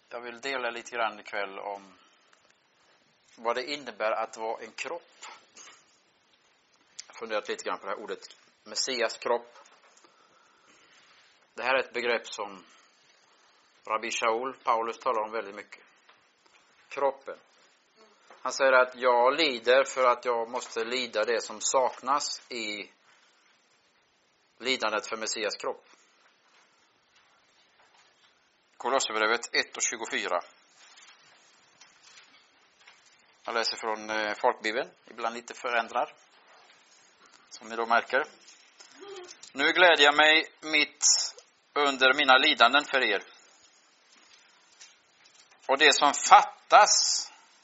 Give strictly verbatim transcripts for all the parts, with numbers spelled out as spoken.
Jag vill dela lite grann ikväll om vad det innebär att vara en kropp. Jag har funderat lite grann på det här ordet Messias kropp. Det här är ett begrepp som Rabbi Shaul, Paulus, talar om väldigt mycket. Kroppen. Han säger att jag lider för att jag måste lida det som saknas i lidandet för Messias kropp. Kolosserbrevet ett och tjugofyra. Jag läser från eh, folkbibeln, ibland lite förändrad, som ni då märker. Nu glädjer jag mig mitt under mina lidanden för er. Och det som fattas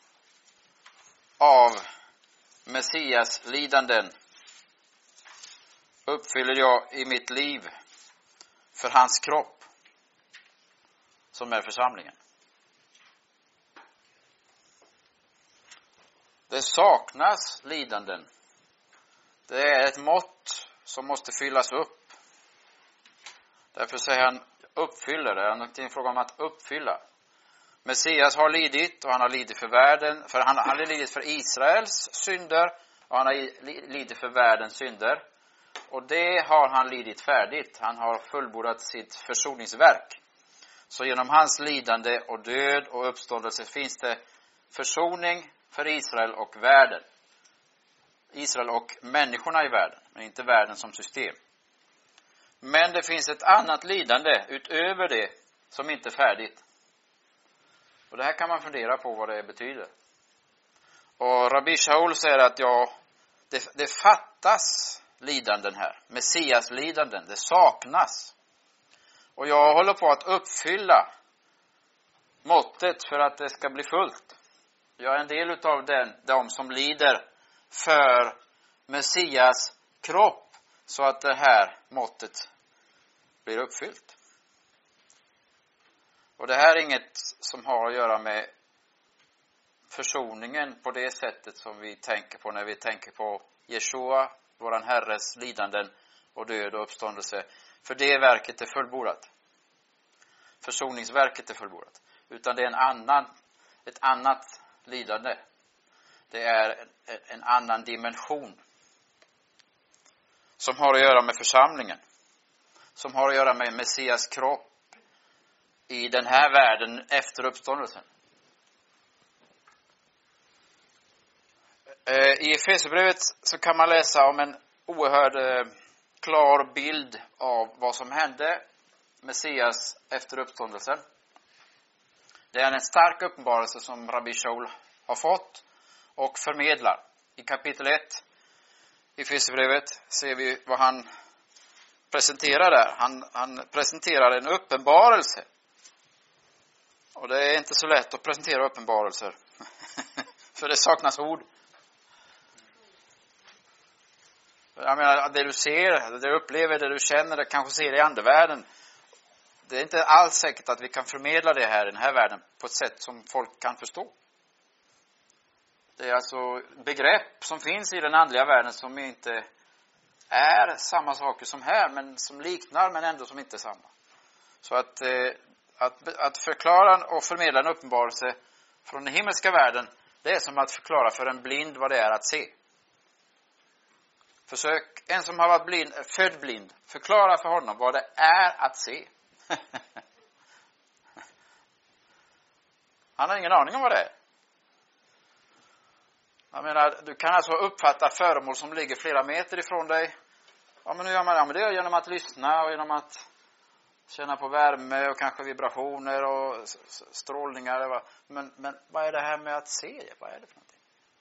av Messias lidanden uppfyller jag i mitt liv för hans kropp, som är församlingen. Det saknas lidanden. Det är ett mått som måste fyllas upp. Därför säger han uppfyller det. Det är en fråga om att uppfylla. Messias har lidit, och han har lidit för världen. För han, han har lidit för Israels synder, och han har lidit för världens synder. Och det har han lidit färdigt. Han har fullbordat sitt försoningsverk. Så genom hans lidande och död och uppståndelse finns det försoning för Israel och världen. Israel och människorna i världen, men inte världen som system. Men det finns ett annat lidande utöver det som inte är färdigt. Och det här kan man fundera på vad det betyder. Och Rabbi Shaul säger att ja, det, det fattas lidanden här. Messias lidanden, det saknas. Och jag håller på att uppfylla måttet för att det ska bli fullt. Jag är en del utav den, de som lider för Messias kropp, så att det här måttet blir uppfyllt. Och det här är inget som har att göra med försoningen på det sättet som vi tänker på när vi tänker på Jeshua, våran Herres lidanden och död och uppståndelse. För det verket är fullbordat. Försoningsverket är fullbordat. Utan det är en annan, ett annat lidande. Det är en annan dimension. Som har att göra med församlingen. Som har att göra med Messias kropp i den här världen efter uppståndelsen. I Efesierbrevet så kan man läsa om en oerhörd klar bild av vad som hände Messias efter uppståndelsen. Det är en stark uppenbarelse som Rabbi Shaul har fått och förmedlar. I kapitel ett i Efesierbrevet ser vi vad han presenterar där. Han, han presenterar en uppenbarelse. Och det är inte så lätt att presentera uppenbarelser. För det saknas ord. Jag menar, det du ser, det du upplever, det du känner, det kanske ser i andevärlden. Det är inte alls säkert att vi kan förmedla det här i den här världen på ett sätt som folk kan förstå. Det är alltså begrepp som finns i den andliga världen som inte är samma saker som här, men som liknar men ändå som inte är samma. Så att, eh, att, att förklara och förmedla en uppenbarelse från den himmelska världen, det är som att förklara för en blind vad det är att se. Försök, en som har varit blind, född blind, förklara för honom vad det är att se. Han har ingen aning om vad det är. Jag menar, du kan alltså uppfatta föremål som ligger flera meter ifrån dig. Ja, men nu gör man ja, men det genom att lyssna och genom att känna på värme och kanske vibrationer och strålningar. Men, men vad är det här med att se? Vad är det för någonting?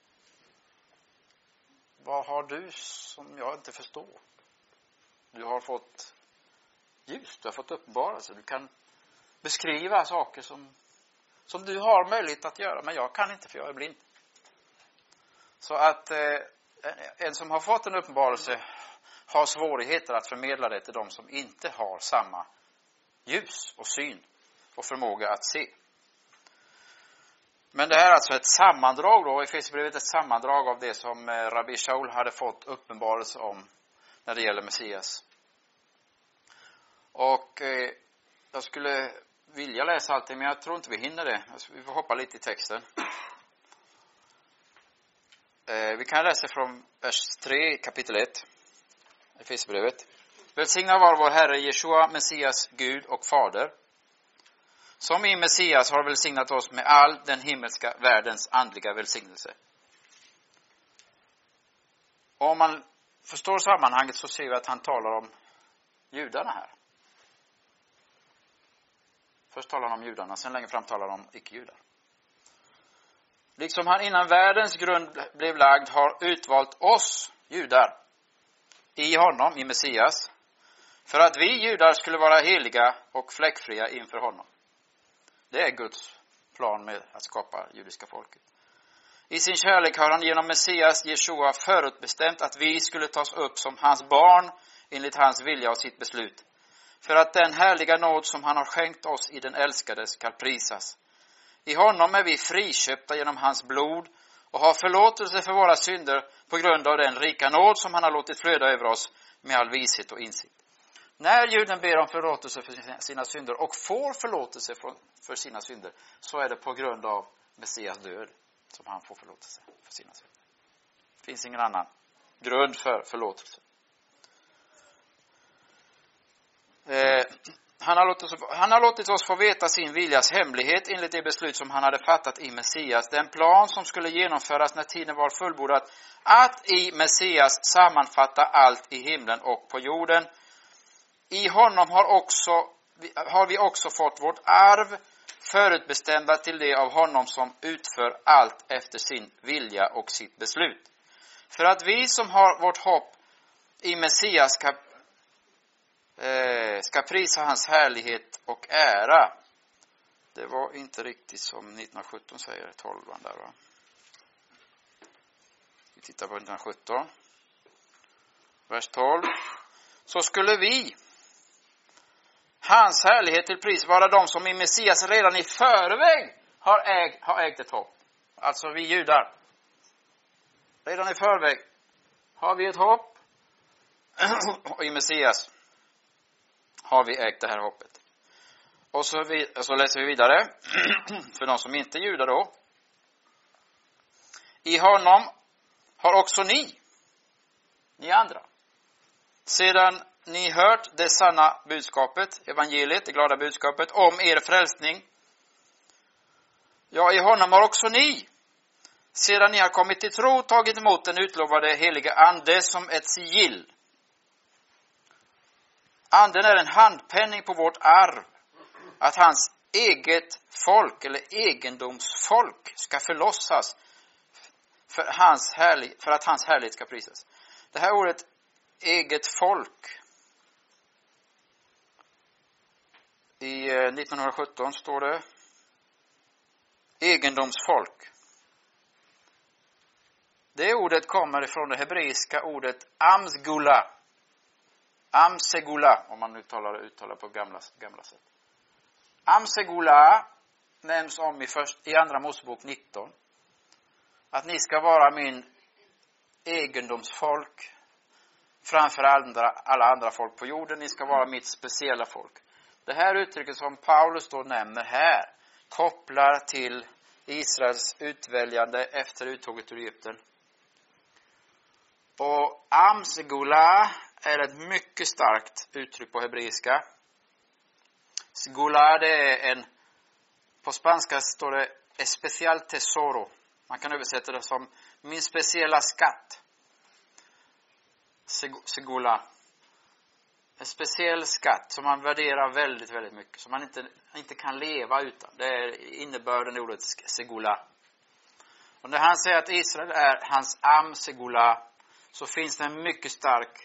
Vad har du som jag inte förstår? Du har fått ljus, du har fått uppenbarelse. Du kan beskriva saker som, som du har möjlighet att göra, men jag kan inte för jag är blind. Så att eh, en som har fått en uppenbarelse har svårigheter att förmedla det till de som inte har samma ljus och syn och förmåga att se. Men det här är alltså ett sammandrag då, i Efesierbrevet ett sammandrag av det som Rabbi Shaul hade fått uppenbarelse om när det gäller Messias. Och eh, jag skulle vilja läsa allting, men jag tror inte vi hinner det. Alltså, vi får hoppa lite i texten. Eh, vi kan läsa från vers tre, kapitel ett. I Efesierbrevet. Välsigna var vår Herre Jeshua, Messias, Gud och Fader, som i Messias har välsignat oss med all den himmelska världens andliga välsignelse. Och om man förstår sammanhanget så ser vi att han talar om judarna här. Först talar han om judarna, sen längre fram talar han om icke-judar. Liksom han innan världens grund blev lagd har utvalt oss judar i honom, i Messias, för att vi judar skulle vara heliga och fläckfria inför honom. Det är Guds plan med att skapa judiska folket. I sin kärlek har han genom Messias Jeshua förutbestämt att vi skulle tas upp som hans barn enligt hans vilja och sitt beslut. För att den härliga nåd som han har skänkt oss i den älskade ska prisas. I honom är vi friköpta genom hans blod och har förlåtelse för våra synder på grund av den rika nåd som han har låtit flöda över oss med all vishet och insikt. När juden ber om förlåtelse för sina synder och får förlåtelse för sina synder, så är det på grund av Messias död som han får förlåtelse för sina synder. Det finns ingen annan grund för förlåtelse. Eh, han, har låtit, han har låtit oss få veta sin viljas hemlighet enligt det beslut som han hade fattat i Messias. Den plan som skulle genomföras när tiden var fullbordad, att i Messias sammanfatta allt i himlen och på jorden. I honom har, också, har vi också fått vårt arv förutbestämda till det av honom som utför allt efter sin vilja och sitt beslut. För att vi som har vårt hopp i Messias ska, eh, ska prisa hans härlighet och ära. Det var inte riktigt som nittonhundrasjutton säger, tolvan där, va? Vi tittar på nittonhundrasjutton. Vers tolv. Så skulle vi, hans härlighet till pris, vara de som i Messias redan i förväg har, äg, har ägt ett hopp. Alltså vi judar. Redan i förväg har vi ett hopp. Och i Messias har vi ägt det här hoppet. Och så, vi, och så läser vi vidare. För de som inte är judar då. I honom har också ni, ni andra, sedan ni hört det sanna budskapet, evangeliet, det glada budskapet om er frälsning. Ja, i honom har också ni, sedan ni har kommit till tro, tagit emot den utlovade heliga ande som ett sigill. Anden är en handpenning på vårt arv, att hans eget folk eller egendomsfolk ska förlossas för, hans härlig, för att hans härlighet ska prisas. Det här ordet eget folk, i nittonhundrasjutton står det egendomsfolk. Det ordet kommer ifrån det hebreiska ordet amsgula. Amsegula, om man uttalar, uttalar på gamla, gamla sätt. Amsegula nämns om i, först, i andra Mosebok nitton. Att ni ska vara min egendomsfolk framför andra, alla andra folk på jorden. Ni ska vara mitt speciella folk. Det här uttrycket som Paulus då nämner här kopplar till Israels utväljande efter uttåget ur Egypten. Och amsegula är ett mycket starkt uttryck på hebreiska. Segula, det är en, på spanska står det especial tesoro. Man kan översätta det som min speciella skatt. Segula. En speciell skatt som man värderar väldigt, väldigt mycket. Som man inte, inte kan leva utan. Det är innebörden i ordet segula. Och när han säger att Israel är hans amsegula, så finns det en mycket stark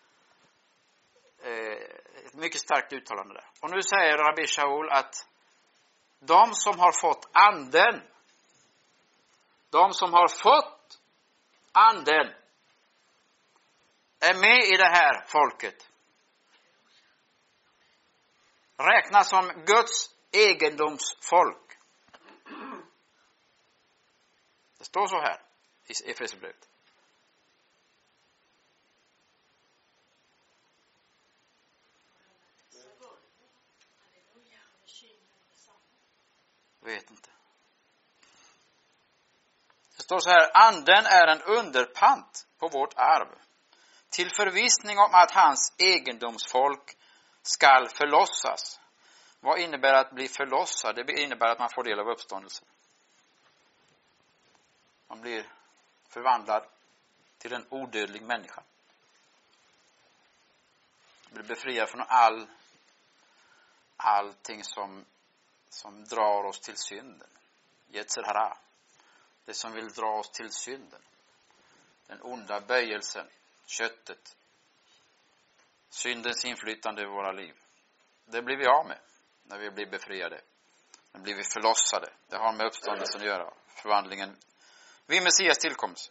eh, ett mycket starkt uttalande där. Och nu säger Rabbi Shaul att de som har fått anden, de som har fått anden är med i det här folket. Räknas som Guds egendomsfolk. Det står så här i Efesierbrevet. Jag vet inte. Det står så här: anden är en underpant på vårt arv, till förvissning om att hans egendomsfolk skall förlossas. Vad innebär att bli förlossad? Det innebär att man får del av uppståndelsen. Man blir förvandlad till en odödlig människa. Man blir befriad från all allting som som drar oss till synden. Yetzer hara. Det som vill dra oss till synden. Den onda böjelsen, köttet. Syndens inflytande i våra liv. Det blir vi av med när vi blir befriade. När blir vi förlossade. Det har med uppståndelsen att göra. Förvandlingen vid Messias tillkomst.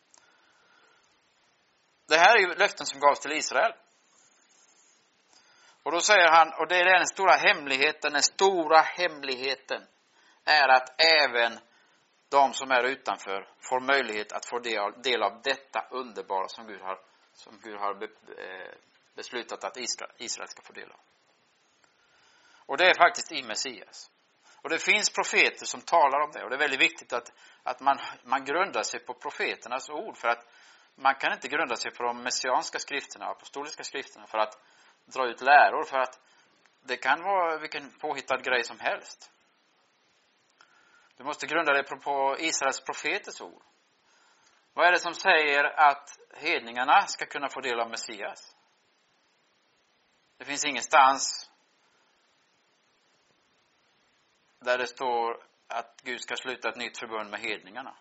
Det här är ju löften som gavs till Israel. Och då säger han, och det är den stora hemligheten, den stora hemligheten är att även de som är utanför får möjlighet att få del, del av detta underbara som Gud har, som Gud har be, eh, beslutat att Israel, Israel ska få del av. Och det är faktiskt i Messias. Och det finns profeter som talar om det. Och det är väldigt viktigt att, att man, man grundar sig på profeternas ord. För att man kan inte grunda sig på de messianska skrifterna, apostoliska skrifterna, för att dra ut läror. För att det kan vara vilken påhittad grej som helst. Du måste grunda dig på, på Israels profeters ord. Vad är det som säger att hedningarna ska kunna få del av Messias? Det finns ingenstans där det står att Gud ska sluta ett nytt förbund med hedningarna.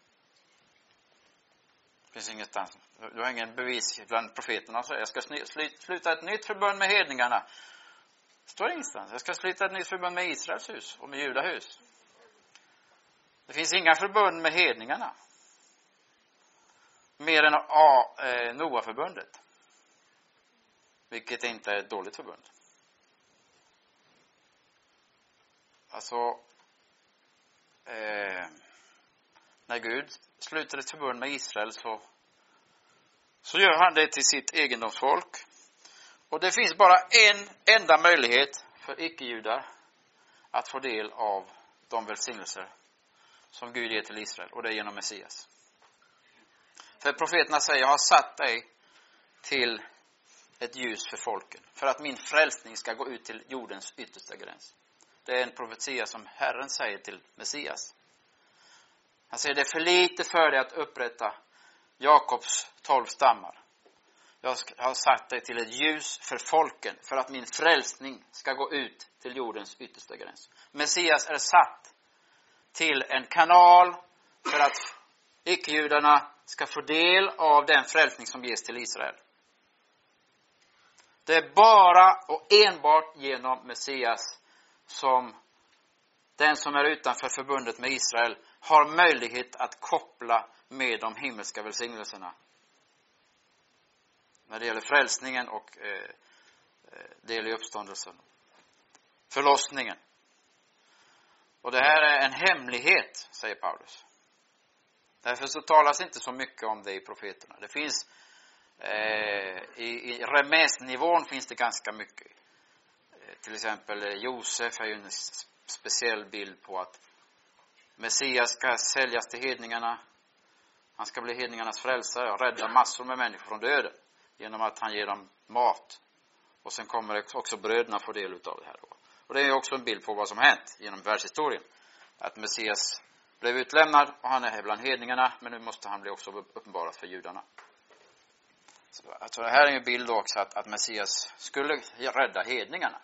Det finns ingenstans. Du har ingen bevis bland profeterna som säger jag ska sluta ett nytt förbund med hedningarna. Det står ingenstans. Jag ska sluta ett nytt förbund med Israels hus och med Judahus. Det finns inga förbund med hedningarna. Mer än A, eh, Noa-förbundet. Vilket inte är ett dåligt förbund. Alltså, eh, när Gud sluter ett förbund med Israel så, så gör han det till sitt egendomsfolk. Och det finns bara en enda möjlighet för icke-judar att få del av de välsignelser som Gud ger till Israel. Och det är genom Messias. För profeterna säger, jag har satt dig till ett ljus för folken. För att min frälsning ska gå ut till jordens yttersta gräns. Det är en profetia som Herren säger till Messias. Han säger, det är för lite för dig att upprätta Jakobs tolv stammar. Jag har satt dig till ett ljus för folken. För att min frälsning ska gå ut till jordens yttersta gräns. Messias är satt till en kanal för att icke-judarna ska få del av den frälsning som ges till Israel. Det är bara och enbart genom Messias som den som är utanför förbundet med Israel har möjlighet att koppla med de himmelska välsignelserna. När det gäller frälsningen och eh, del i uppståndelsen. Förlossningen. Och det här är en hemlighet, säger Paulus. Därför så talas inte så mycket om det i profeterna. Det finns eh, i, i remesnivån finns det ganska mycket. Eh, till exempel Josef är ju en speciell bild på att Messias ska säljas till hedningarna. Han ska bli hedningarnas frälsare och rädda massor med människor från döden. Genom att han ger dem mat. Och sen kommer också bröderna få del av det här. Och det är också en bild på vad som hänt genom världshistorien. Att Messias blev utlämnad och han är här bland hedningarna. Men nu måste han bli också uppenbarat för judarna. Så alltså det här är en bild också att, att Messias skulle rädda hedningarna.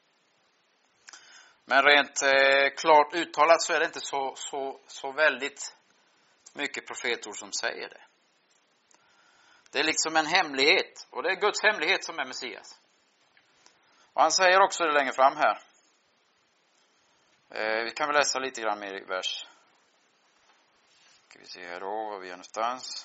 Men rent eh, klart uttalat så är det inte så, så, så väldigt mycket profetord som säger det. Det är liksom en hemlighet. Och det är Guds hemlighet som är Messias. Och han säger också det längre fram här. Eh, vi kan väl läsa lite grann mer i vers. Ska vi se här då, var vi är någonstans.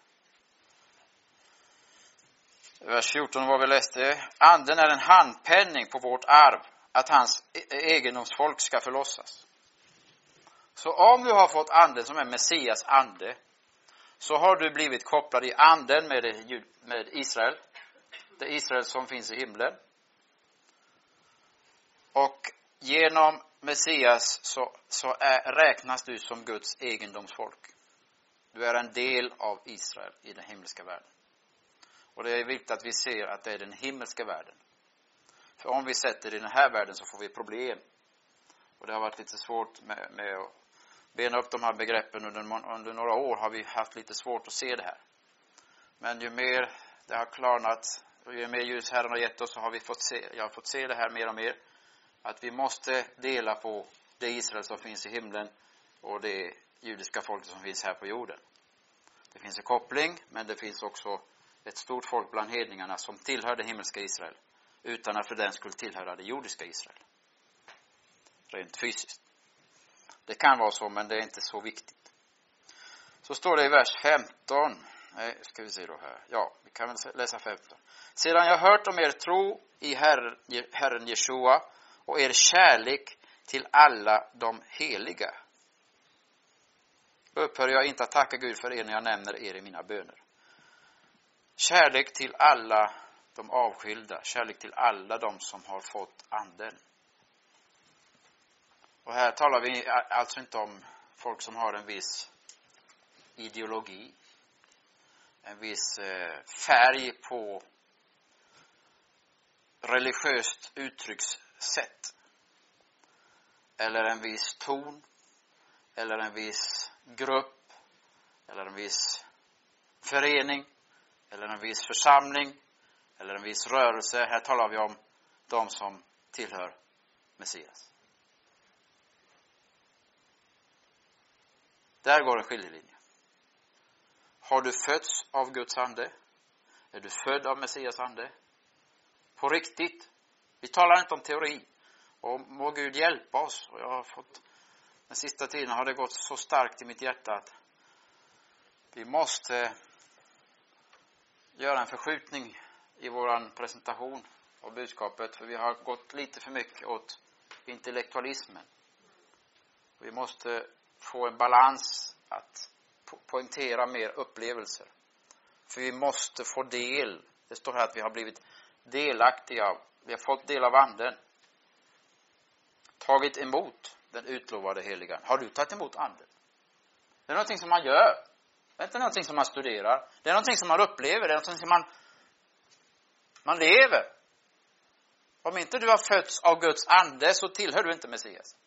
Vers fjorton var vi läste. Anden är en handpenning på vårt arv. Att hans egendomsfolk ska förlossas. Så om du har fått anden som är Messias ande. Så har du blivit kopplad i anden med, det, med Israel. Det Israel som finns i himlen. Och genom Messias så, så är, räknas du som Guds egendomsfolk. Du är en del av Israel i den himmelska världen. Och det är viktigt att vi ser att det är den himmelska världen. För om vi sätter i den här världen så får vi problem. Och det har varit lite svårt med, med att bena upp de här begreppen. Under, under några år har vi haft lite svårt att se det här. Men ju mer det har klarnat och ju mer ljus Herren har gett oss, så har vi fått se, jag har fått se det här mer och mer. Att vi måste dela på det Israel som finns i himlen och det judiska folket som finns här på jorden. Det finns en koppling, men det finns också ett stort folk bland hedningarna som tillhör det himmelska Israel, utan att för den skulle tillhöra det jordiska Israel. Rent fysiskt. Det kan vara så, men det är inte så viktigt. Så står det i vers femton. Nej, ska vi se då här. Ja, vi kan väl läsa femton. Sedan jag hört om er tro i Herren, Herren Jeshua och er kärlek till alla de heliga, upphör jag inte att tacka Gud för er när jag nämner er i mina böner. Kärlek till alla de avskilda. Kärlek till alla de som har fått anden. Och här talar vi alltså inte om folk som har en viss ideologi. En viss färg på religiöst uttryckssätt. Eller en viss ton. Eller en viss grupp. Eller en viss förening. Eller en viss församling. Eller en viss rörelse. Här talar vi om de som tillhör Messias. Där går en skiljelinje. Har du fötts av Guds ande? Är du född av Messias ande? På riktigt. Vi talar inte om teori. Och må Gud hjälpa oss. Och jag har fått, den sista tiden har det gått så starkt i mitt hjärta att vi måste göra en förskjutning i våran presentation av budskapet. För vi har gått lite för mycket åt intellektualismen. Vi måste få en balans att po- poängtera mer upplevelser. För vi måste få del. Det står här att vi har blivit delaktiga. Vi har fått del av anden. Tagit emot den utlovade heligan. Har du tagit emot anden? Det är någonting som man gör. Det är inte någonting som man studerar. Det är någonting som man upplever. Det är någonting som man, man lever. Om inte du har fötts av Guds ande så tillhör du inte Messias.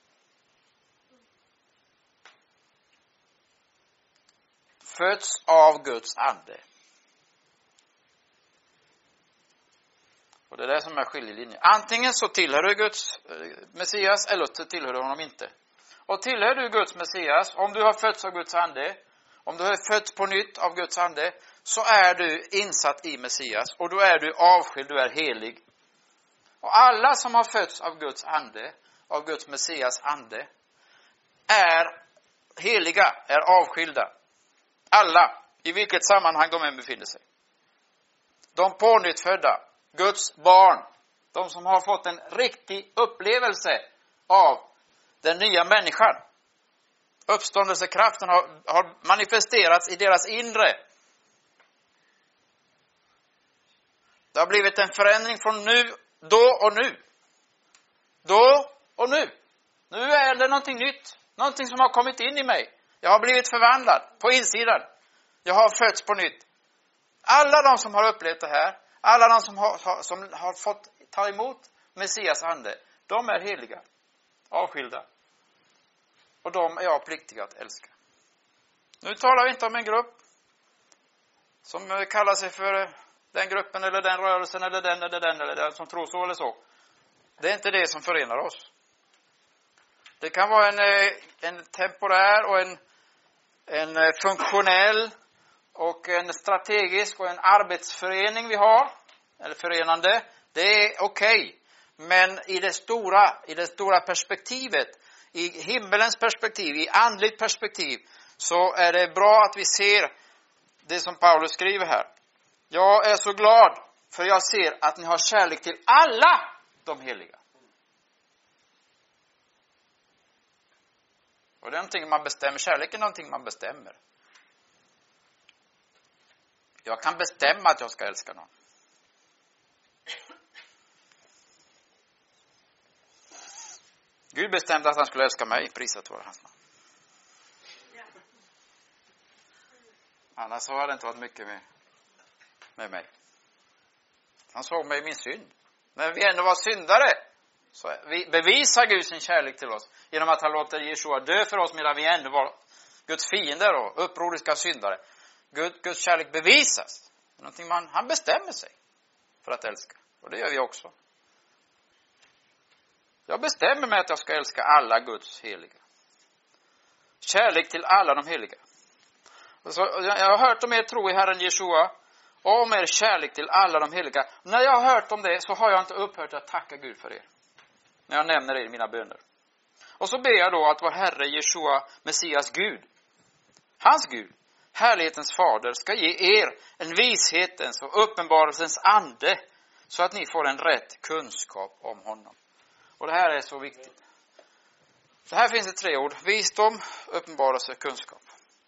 Fötts av Guds ande. Och det är det som är skiljelinjen. Antingen så tillhör du Guds Messias eller så tillhör du honom inte. Och tillhör du Guds Messias, om du har fötts av Guds ande, om du har fötts på nytt av Guds ande, så är du insatt i Messias. Och då är du avskild, du är helig. Och alla som har fötts av Guds ande, av Guds Messias ande, är heliga, är avskilda. Alla, i vilket sammanhang de än befinner sig. De pånyttfödda, Guds barn, de som har fått en riktig upplevelse av den nya människan. Uppståndelsekraften har, har manifesterats i deras inre. Det har blivit en förändring från nu, då och nu. Då och nu. Nu är det någonting nytt. Någonting som har kommit in i mig. Jag har blivit förvandlad på insidan. Jag har fötts på nytt. Alla de som har upplevt det här, alla de som har, som har fått ta emot Messias ande, de är heliga, avskilda. Och de är jag pliktig att älska. Nu talar vi inte om en grupp som kallar sig för den gruppen eller den rörelsen eller den eller den eller den som tror så eller så. Det är inte det som förenar oss. Det kan vara en, en temporär och en, en funktionell och en strategisk och en arbetsförening vi har, eller förenande. Det är okej. Okay. Men i det stora, i det stora perspektivet, i himmelens perspektiv, i andligt perspektiv, så är det bra att vi ser det som Paulus skriver här. Jag är så glad för jag ser att ni har kärlek till alla de heliga. Och det är någonting man bestämmer. Kärlek är någonting man bestämmer. Jag kan bestämma att jag ska älska någon. Gud bestämde att han skulle älska mig, prisat vare hans namn. Annars har det inte varit mycket med, med mig. Han såg mig i min synd. När vi ändå var syndare, så vi bevisar Gud sin kärlek till oss genom att han låter Jeshua dö för oss medan vi ändå var Guds fiender och upproriska syndare. Gud, Guds kärlek bevisas. Någonting man, han bestämmer sig för att älska. Och det gör vi också. Jag bestämmer mig att jag ska älska alla Guds heliga. Kärlek till alla de heliga. Så jag har hört om er tro i Herren Jeshua och om er kärlek till alla de heliga. När jag har hört om det så har jag inte upphört att tacka Gud för er. När jag nämner er i mina böner. Och så ber jag då att vår Herre Jeshua, Messias Gud, hans Gud, härlighetens fader, ska ge er en vishetens och uppenbarelsens ande så att ni får en rätt kunskap om honom. Och det här är så viktigt. Så här finns det tre ord. Visdom, uppenbarelse, kunskap.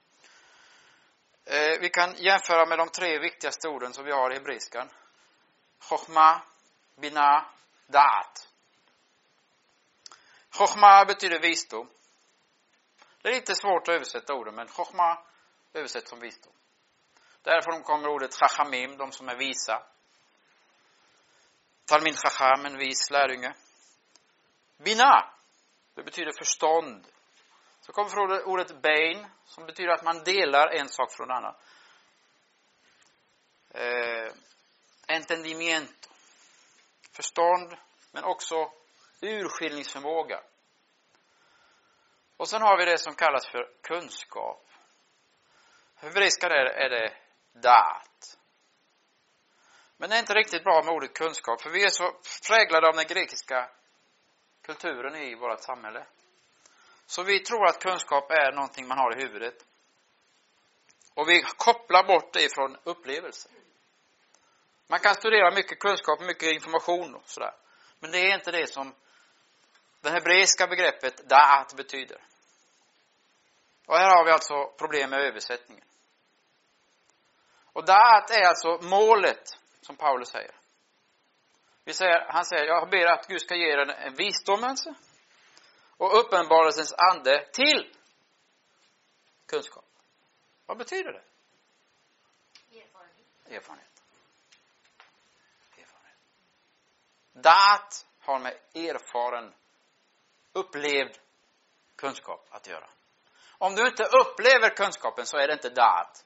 Eh, vi kan jämföra med de tre viktigaste orden som vi har i hebreiskan. Chochma, bina, da'at. Chochma betyder visdom. Det är lite svårt att översätta orden, men chochma översätts som visdom. Därifrån kommer ordet chachamim, de som är visa. Talmin chacham, en vis lärjunge. Bina, det betyder förstånd. Så kommer från ordet bein, som betyder att man delar en sak från en annan. Eh, entendimiento. Förstånd, men också urskiljningsförmåga. Och sen har vi det som kallas för kunskap. Hebreiska är, är det dat. Men det är inte riktigt bra med ordet kunskap, för vi är så präglade av den grekiska kulturen i vårt samhälle. Så vi tror att kunskap är någonting man har i huvudet. Och vi kopplar bort det från upplevelse. Man kan studera mycket kunskap, mycket information och sådär. Men det är inte det som det hebreiska begreppet da'at betyder. Och här har vi alltså problem med översättningen. Och da'at är alltså målet, som Paulus säger. Vi säger, han säger, jag ber att Gud ska ge er en visdomens och uppenbarelsens ande till kunskap. Vad betyder det? Erfarenhet. Erfarenhet. Erfarenhet. Dat har med erfaren, upplevd kunskap att göra. Om du inte upplever kunskapen så är det inte dat.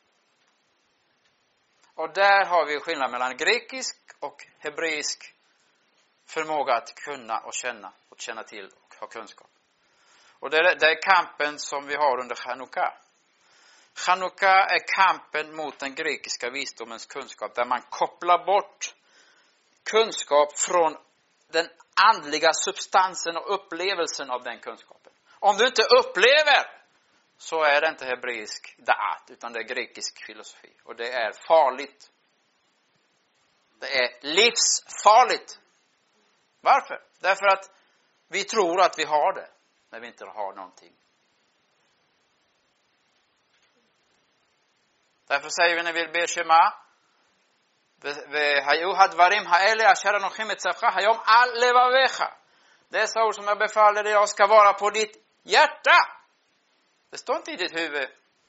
Och där har vi skillnad mellan grekisk och hebreisk förmåga att kunna och känna och känna till och ha kunskap. Och det är, det är kampen som vi har under Chanukka. Chanukka är kampen mot den grekiska visdomens kunskap, där man kopplar bort kunskap från den andliga substansen och upplevelsen av den kunskapen. Om du inte upplever så är det inte hebreisk da'at, utan det är grekisk filosofi. Och det är farligt. Det är livsfarligt. Varför? Därför att vi tror att vi har det när vi inte har någonting. Därför säger vi när vi ber Shema, dessa ord som jag befaller dig, jag ska vara på ditt hjärta. Det står inte i ditt huvud.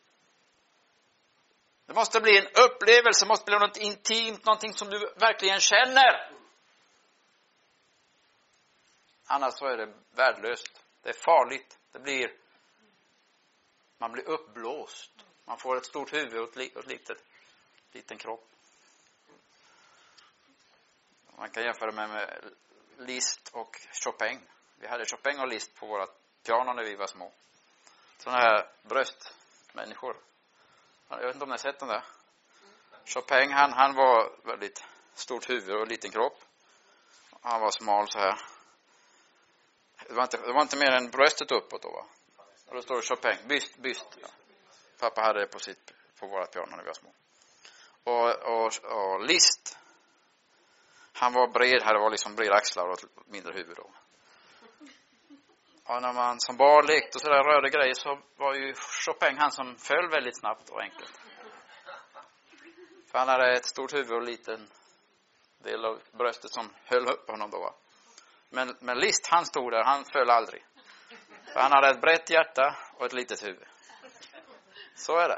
Det måste bli en upplevelse, det måste bli något intimt, någonting som du verkligen känner. Annars så är det värdelöst. Det är farligt. Det blir, man blir uppblåst. Man får ett stort huvud och ett litet, liten kropp. Man kan jämföra med, med Liszt och Chopin. Vi hade Chopin och Liszt på våra piano när vi var små. Sådana här bröstmänniskor. Jag vet inte om ni har sett den där. Chopin, han, han var väldigt stort huvud och liten kropp. Han var smal så här. Det var inte, det var inte mer än bröstet uppåt då, va? Och då står det Chopin. Byst, byst. Ja. Pappa hade det på, sitt, på våra piano när vi var små. Och, och, och Liszt. Han var bred, här var liksom breda axlar och ett mindre huvud då. Och när man som barn lekte och sådär rörde grejer så var ju Chopin han som föll väldigt snabbt och enkelt. För han hade ett stort huvud och en liten del av bröstet som höll upp honom då, va? Men, men List, han stod där, han föll aldrig. För han hade ett brett hjärta och ett litet huvud. Så är det.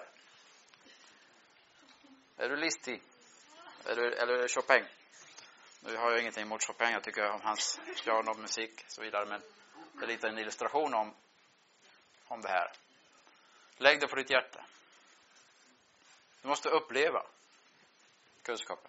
Är du listig? Är du, eller är du Chopin? Nu har jag ingenting emot Chopin, jag tycker om hans pianomusik och så vidare. Men det är lite en illustration om, om det här. Lägg det på ditt hjärta. Du måste uppleva kunskapen.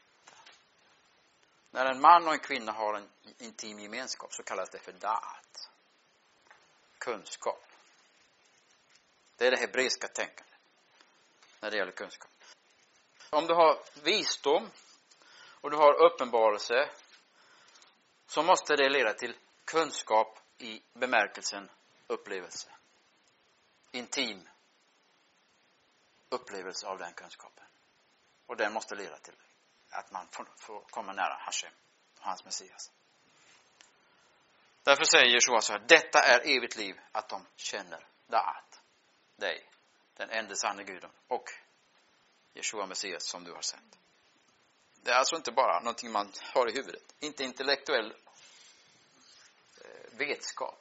När en man och en kvinna har en intim gemenskap så kallas det för da'at. Kunskap. Det är det hebreiska tänkandet när det gäller kunskap. Om du har visdom och du har uppenbarelse så måste det leda till kunskap i bemärkelsen upplevelse. Intim upplevelse av den kunskapen. Och den måste leda till att man får, får komma nära Hashem och hans Messias. Därför säger Jeshua så här: detta är evigt liv, att de känner da'at, dig, den enda sanna Guden, och Jeshua Messias som du har sett. Det är alltså inte bara någonting man har i huvudet. Inte intellektuell eh, vetskap.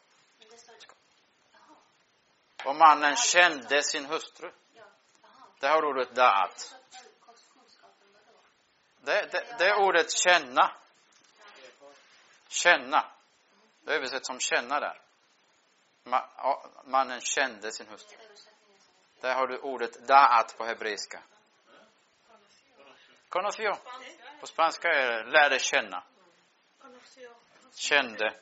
Och mannen kände sin hustru. Det har ordet da'at. Det, det, det är ordet känna. Känna. Det är översatt som känna där. Ma, mannen kände sin hustru. Där har du ordet da'at på hebreiska. Conoció. På spanska är det lärde känna. Kände.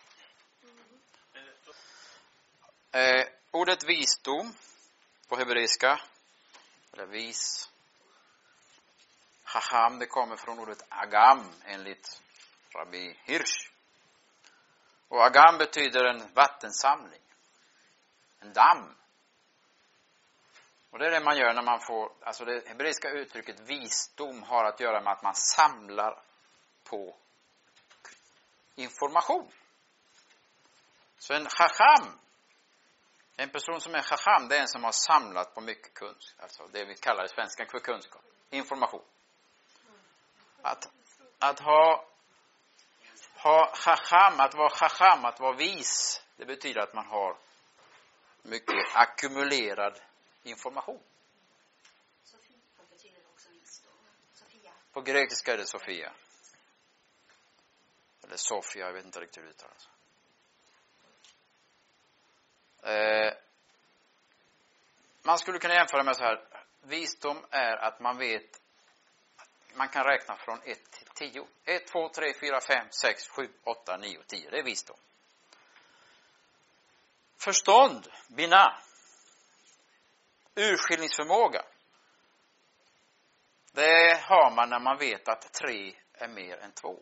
Eh, ordet visdom på hebreiska, eller vis, hacham, det kommer från ordet agam enligt Rabbi Hirsch. Och agam betyder en vattensamling. En damm. Och det är det man gör när man får, alltså det hebreiska uttrycket visdom har att göra med att man samlar på information. Så en chacham, en person som är chacham, det är en som har samlat på mycket kunskap. Alltså det vi kallar i svenskan för kunskap. Information. Att, att ha, ha chacham, att vara chacham, att vara vis, det betyder att man har mycket ackumulerad information. Sofia betyder också visdom. Sofia. På grekiska är det Sofia. Eller Sofia, jag vet inte riktigt hur det uttalas. Eh, man skulle kunna jämföra med så här. Visdom är att man vet, man kan räkna från ett till tio. ett, två, tre, fyra, fem, sex, sju, åtta, nio, tio. Det är visdom. Förstånd, bina. Urskiljningsförmåga. Det har man när man vet att tre är mer än två.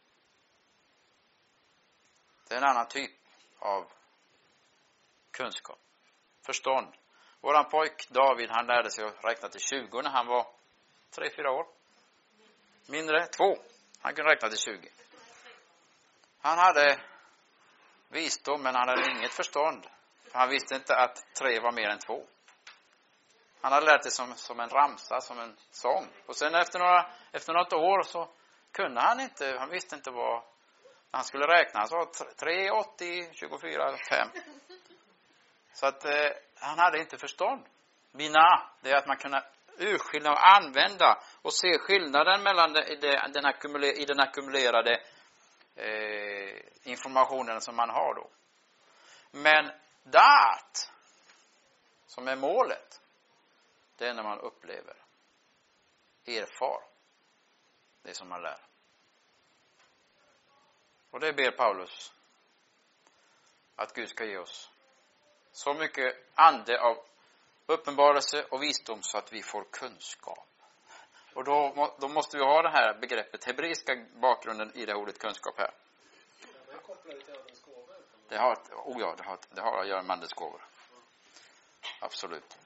Det är en annan typ av kunskap. Förstånd. Våran pojk David, han lärde sig att räkna till tjugo när han var tre, fyra år. Mindre, två. Han kunde räkna till tjugo. Han hade visdom, men han hade inget förstånd. För han visste inte att tre var mer än två. Han hade lärt det som, som en ramsa, som en sång. Och sen efter några, efter något år så kunde han inte, han visste inte vad han skulle räkna. Han sa tre, åttio, tjugofyra, fem. Så att eh, han hade inte förstånd. Bina, det är att man kan urskilja och använda och se skillnaden mellan det, det, den, akkumuler, i den ackumulerade eh, informationen som man har då. Men dat, som är målet, det är när man upplever, erfar det som man lär. Och det ber Paulus att Gud ska ge oss så mycket ande av uppenbarelse och visdom så att vi får kunskap. Och då, då måste vi ha det här begreppet, hebreiska bakgrunden i det ordet kunskap här. Det har, oh ja, det har, det har att göra med andens gåvor. Absolut.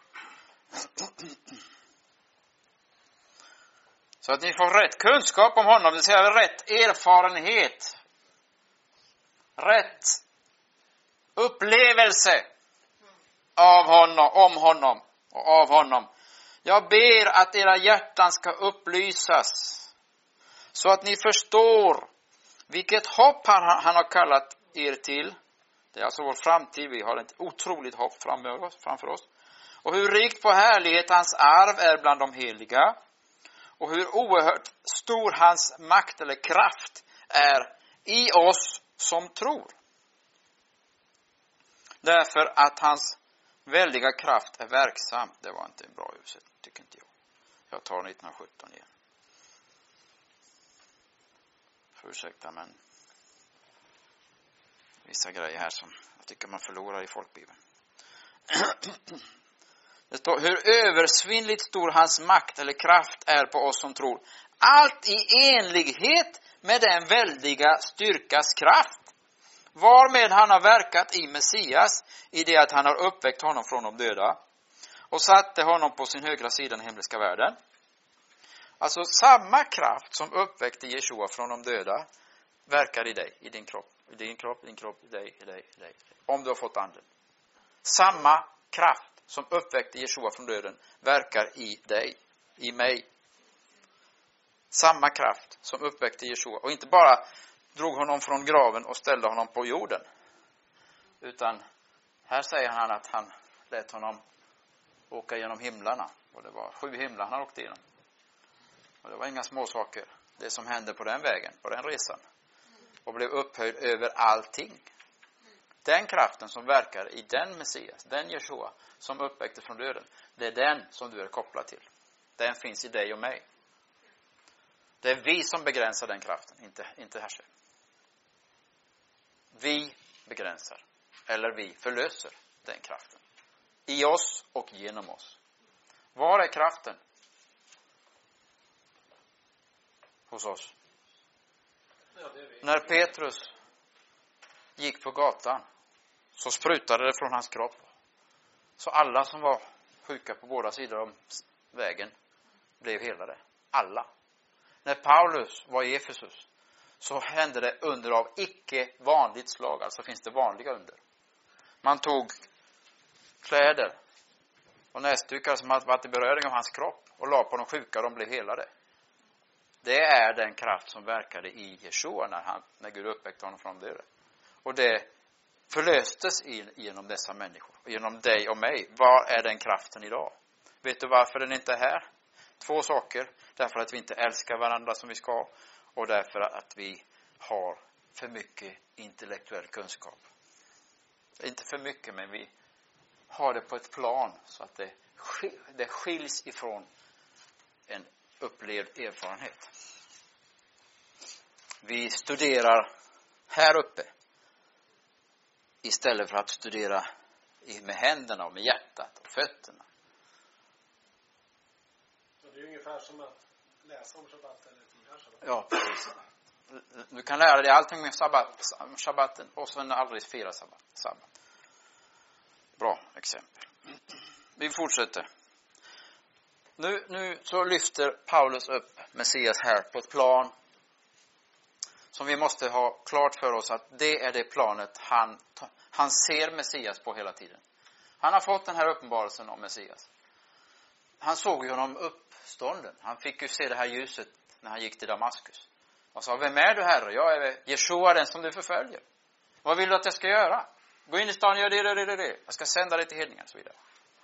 Så att ni får rätt kunskap om honom, det vill säga rätt erfarenhet. Rätt upplevelse av honom, om honom och av honom. Jag ber att era hjärtan ska upplysas så att ni förstår Vilket hopp han, han har kallat er till. Det är alltså vår framtid. Vi har ett otroligt hopp framför oss. Framför oss. Och hur rikt på härlighet hans arv är bland de heliga. Och hur oerhört stor hans makt eller kraft är i oss som tror. Därför att hans väldiga kraft är verksam. Det var inte en bra översättning, tycker inte jag. Jag tar nittonhundrasjutton igen. För ursäkta, men vissa grejer här som jag tycker man förlorar i folkbibeln. Det står, hur översvinnligt stor hans makt eller kraft är på oss som tror. Allt i enlighet med den väldiga styrkas kraft. Varmed han har verkat i Messias i det att han har uppväckt honom från de döda. Och satte honom på sin högra sida i den himmelska världen. Alltså samma kraft som uppväckte Jeshua från de döda verkar i dig, i din kropp. I din kropp, i din kropp, i dig, i dig, i dig. Om du har fått anden. Samma kraft som uppväckte Jeshua från döden verkar i dig, i mig. Samma kraft som uppväckte Jeshua. Och inte bara drog honom från graven och ställde honom på jorden. Utan här säger han att han lät honom åka genom himlarna. Och det var sju himlar han åkte igenom. Och det var inga små saker. Det som hände på den vägen, på den resan. Och blev upphöjd över allting. Den kraften som verkar i den Messias, den Jeshua som uppväckte från döden. Det är den som du är kopplad till. Den finns i dig och mig. Det är vi som begränsar den kraften, inte, inte Herre. Vi begränsar, eller vi förlöser den kraften. I oss och genom oss. Var är kraften? Hos oss. Ja, det är vi. När Petrus gick på gatan så sprutade det från hans kropp. Så alla som var sjuka på båda sidor om vägen blev helade. Alla. När Paulus var i Efesus så hände det under av icke vanligt slag. Alltså finns det vanliga under. Man tog kläder och näsdukar som hade varit i beröring av hans kropp och la på de sjuka och de blev helade. Det är den kraft som verkade i Jeshua när, han, när Gud uppväckte honom från döden. Och det förlöstes in, genom dessa människor. Genom dig och mig. Var är den kraften idag? Vet du varför den inte är här? Två saker. Därför att vi inte älskar varandra som vi ska. Och därför att vi har för mycket intellektuell kunskap. Inte för mycket, men vi har det på ett plan så att det, det skiljs ifrån en upplevd erfarenhet. Vi studerar här uppe istället för att studera med händerna och med hjärtat och fötterna. Så det är ungefär som att läsa om shabbat eller fira shabbat. Ja, precis. Du kan lära dig allting med sabbat, shabbaten och sen aldrig fira sabbat. sabbat. Bra exempel. Vi fortsätter. Nu, nu så lyfter Paulus upp Messias här på ett plan som vi måste ha klart för oss att det är det planet han, han ser Messias på hela tiden. Han har fått den här uppenbarelsen om Messias. Han såg ju honom uppstånden. Han fick ju se det här ljuset när han gick till Damaskus. Och sa, vem är du Herre? Jag är Jeshua, den som du förföljer. Vad vill du att jag ska göra? Gå in i stan och gör det, det, det, det. Jag ska sända dig till hedningar och så vidare.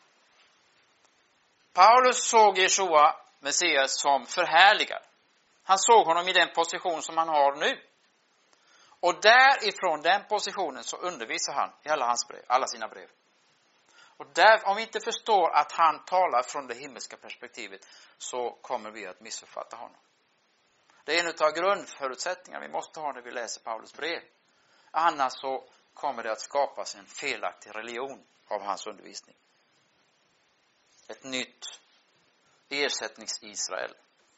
Paulus såg Jeshua, Messias, som förhärligad. Han såg honom i den position som han har nu. Och därifrån den positionen så undervisar han i alla hans brev, alla sina brev. Och där, om vi inte förstår att han talar från det himmelska perspektivet så kommer vi att missuppfatta honom. Det är en av grundförutsättningarna vi måste ha när vi läser Paulus brev. Annars så kommer det att skapas en felaktig religion av hans undervisning. Ett nytt ersättnings-Israel.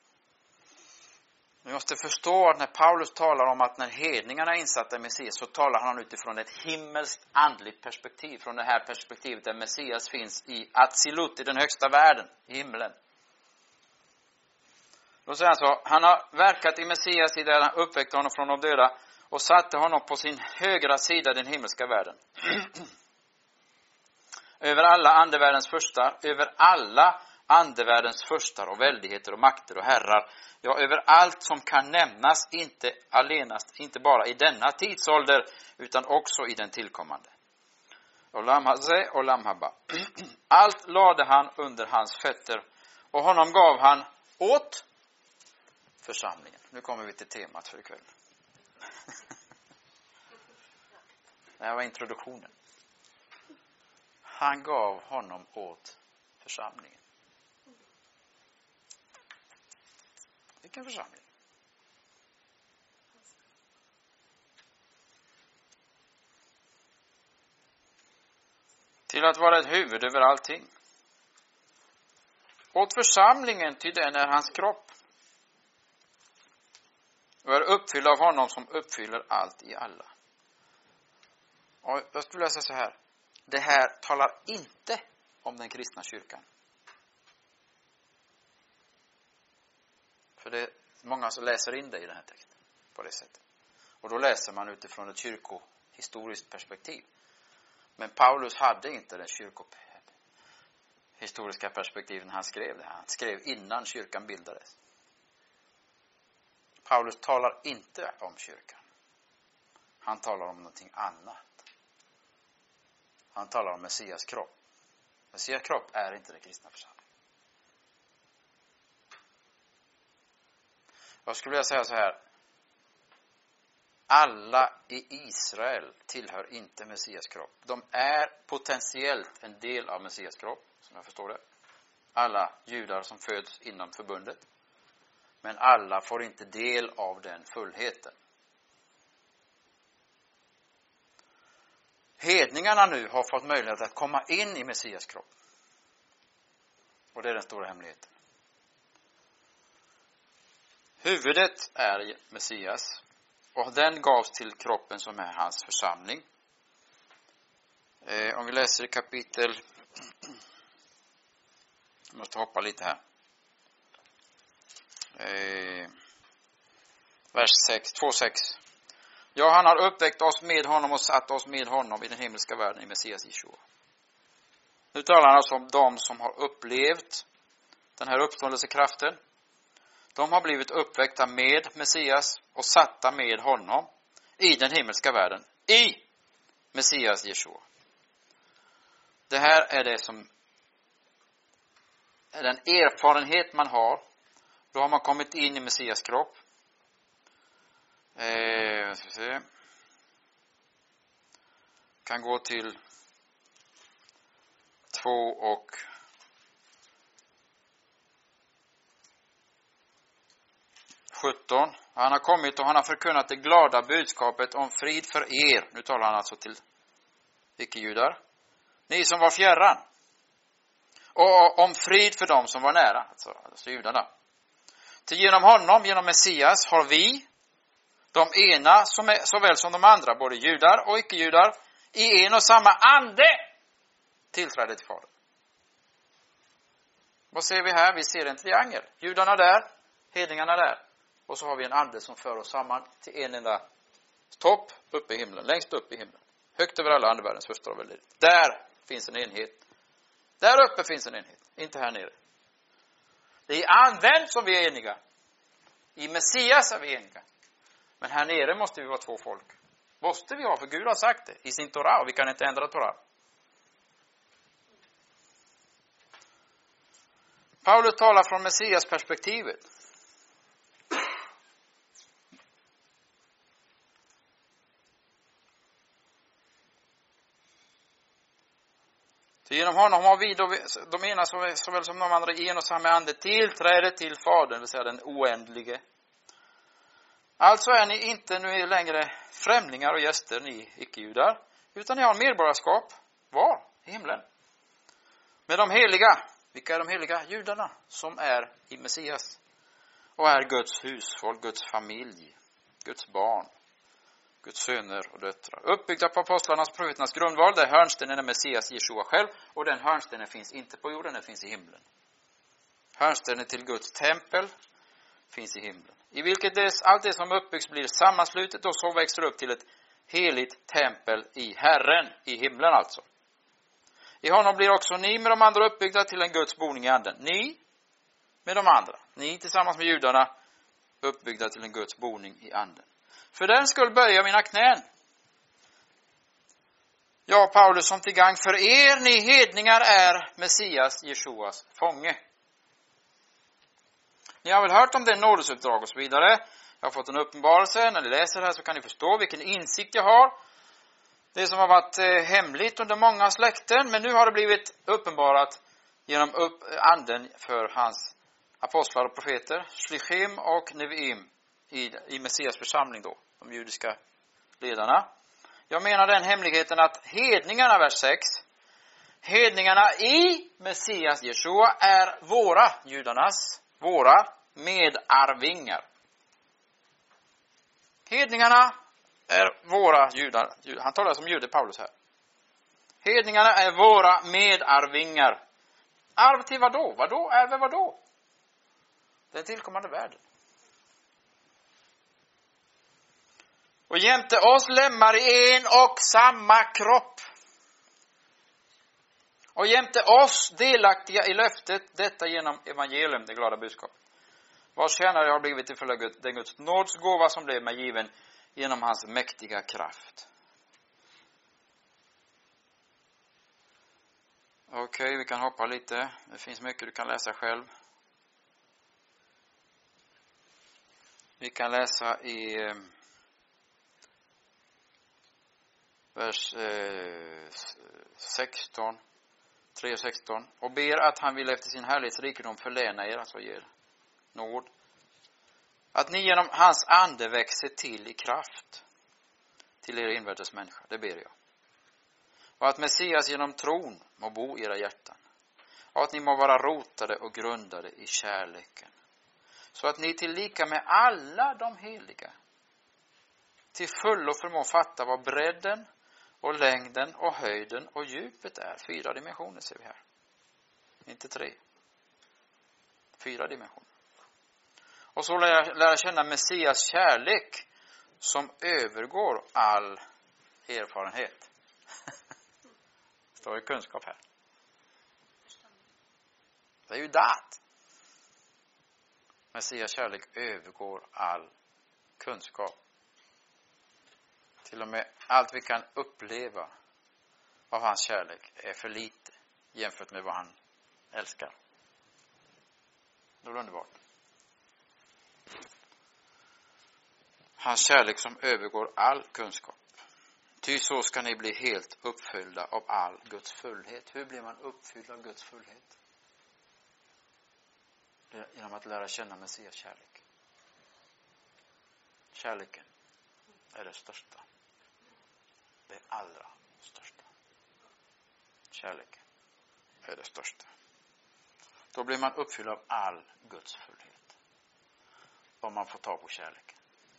Vi måste förstå att när Paulus talar om att när hedningarna är insatta i Messias så talar han utifrån ett himmelskt andligt perspektiv. Från det här perspektivet där Messias finns i Atzilut, i den högsta världen, i himlen. Då säger han så, han har verkat i Messias i där han uppväckte honom från de döda och satte honom på sin högra sida i den himmelska världen. Över alla andevärldens första, över alla andevärldens förstar och väldigheter och makter och herrar, ja, över allt som kan nämnas, inte allenast, inte bara i denna tidsålder, utan också i den tillkommande. Och Lamhaze och Lamhabba. Allt lade han under hans fötter, och honom gav han åt församlingen. Nu kommer vi till temat för ikväll. Det här var introduktionen. Han gav honom åt församlingen. Vilken församling? Till att vara ett huvud över allting. Åt församlingen, ty den är hans kropp. Och är uppfylld av honom som uppfyller allt i alla. Och jag skulle läsa så här. Det här talar inte om den kristna kyrkan. För det är många som läser in det i den här texten på det sättet. Och då läser man utifrån ett kyrkohistoriskt perspektiv. Men Paulus hade inte den kyrkohistoriska perspektivet när han skrev det här. Han skrev innan kyrkan bildades. Paulus talar inte om kyrkan. Han talar om någonting annat. Han talar om Messias kropp. Messias kropp är inte den kristna församlingen. Jag skulle vilja säga så här. Alla i Israel tillhör inte Messias kropp. De är potentiellt en del av Messias kropp, som jag förstår det. Alla judar som föds inom förbundet. Men alla får inte del av den fullheten. Hedningarna nu har fått möjlighet att komma in i Messias kropp. Och det är den stora hemligheten. Huvudet är Messias. Och den gavs till kroppen som är hans församling. Eh, om vi läser i kapitel... Jag måste hoppa lite här. Eh, vers sex, två sex. Ja, han har uppväckt oss med honom och satt oss med honom i den himmelska världen i Messias Jeshua. Nu talar han alltså om de som har upplevt den här uppståndelsekraften. De har blivit uppväckta med Messias och satta med honom i den himmelska världen i Messias Jeshua. Det här är det som är den erfarenhet man har. Då har man kommit in i Messias kropp. Eh, ska vi se. Kan gå till två och sjutton. Han har kommit och han har förkunnat det glada budskapet om frid för er. Nu talar han alltså till icke-judar. Ni som var fjärran. Och om frid för dem som var nära. Alltså, alltså judarna. Till genom honom, genom Messias, har vi, de ena som är, såväl som de andra, både judar och icke-judar, i en och samma ande tillträde till Fadern. Vad ser vi här? Vi ser en triangel. Judarna där, hedningarna där. Och så har vi en ande som för oss samman till en enda topp uppe i himlen. Längst upp i himlen. Högt över alla andevärldens förstar och väldigt. Där finns en enhet. Där uppe finns en enhet. Inte här nere. Det är använt som vi är eniga. I Messias är vi eniga. Men här nere måste vi vara två folk. Måste vi ha, för Gud har sagt det i sin Torah. Och vi kan inte ändra Torah. Paulus talar från Messias perspektivet. Så genom honom har vi, då, de ena såväl som de andra, i en och samma ande tillträde till Fadern, det vill säga den oändlige. Alltså är ni inte nu längre främlingar och gäster, ni icke-judar, utan ni har medborgarskap. Var? I himlen. Med de heliga. Vilka är de heliga? Judarna som är i Messias. Och är Guds husfolk, Guds familj, Guds barn, Guds söner och döttrar. Uppbyggda på apostlarnas och profeternas grundval, där hörnstenen är Messias Jeshua själv. Och den hörnstenen finns inte på jorden, den finns i himlen. Hörnstenen till Guds tempel finns i himlen. I vilket dess, allt det som uppbyggs blir sammanslutet och så växer upp till ett heligt tempel i Herren, i himlen alltså. I honom blir också ni med de andra uppbyggda till en Guds boning i anden. Ni med de andra. Ni tillsammans med judarna uppbyggda till en Guds boning i anden. För den skull böja mina knän. Ja, Paulus, som till gang för er, ni hedningar, är Messias, Jeshuas fånge. Ni har väl hört om det nådesuppdrag och så vidare. Jag har fått en uppenbarelse. När ni läser det här så kan ni förstå vilken insikt jag har. Det som har varit eh, hemligt under många släkten. Men nu har det blivit uppenbarat genom upp, anden för hans apostlar och profeter. Shlichim och Neviim i, i Messias församling då. De judiska ledarna. Jag menar den hemligheten att hedningarna, vers sex. Hedningarna i Messias Jeshua är våra, judarnas, våra medarvingar. Hedningarna är våra judar. Han talar som jude Paulus här. Hedningarna är våra medarvingar. Arv till vad då? Vad då? Arv vad då? Den tillkommande världen. Och jämte oss lämmar i en och samma kropp. Och jämte oss delaktiga i löftet, detta genom evangelium, det glada budskapet. Vars tjänare har blivit till följd av den Guds nåds gåva som blev mig given genom hans mäktiga kraft. Okej, okay, vi kan hoppa lite. Det finns mycket du kan läsa själv. Vi kan läsa i vers eh, sexton, tre och sexton. Och ber att han vill efter sin härlighetsrikedom förläna er, alltså ger nåd. Att ni genom hans ande växer till i kraft till er invärtes människa, det ber jag. Och att Messias genom tron må bo i era hjärtan. Och att ni må vara rotade och grundade i kärleken. Så att ni tillika med alla de heliga till fullo förmå fatta vad bredden och längden och höjden och djupet är. Fyra dimensioner ser vi här. Inte tre. Fyra dimensioner. Och så lära, lära känna Messias kärlek som övergår all erfarenhet. Det står ju kunskap här. Det är ju dat. Messias kärlek övergår all kunskap. Till och med allt vi kan uppleva av hans kärlek är för lite jämfört med vad han älskar. Det är underbart. Hans kärlek som övergår all kunskap. Ty så ska ni bli helt uppfyllda av all Guds fullhet. Hur blir man uppfylld av Guds fullhet? Genom att lära känna Messias kärlek. Kärleken är det största. Det allra största. Kärleken är det största. Då blir man uppfylld av all Guds fullhet. Om man får ta på kärleken.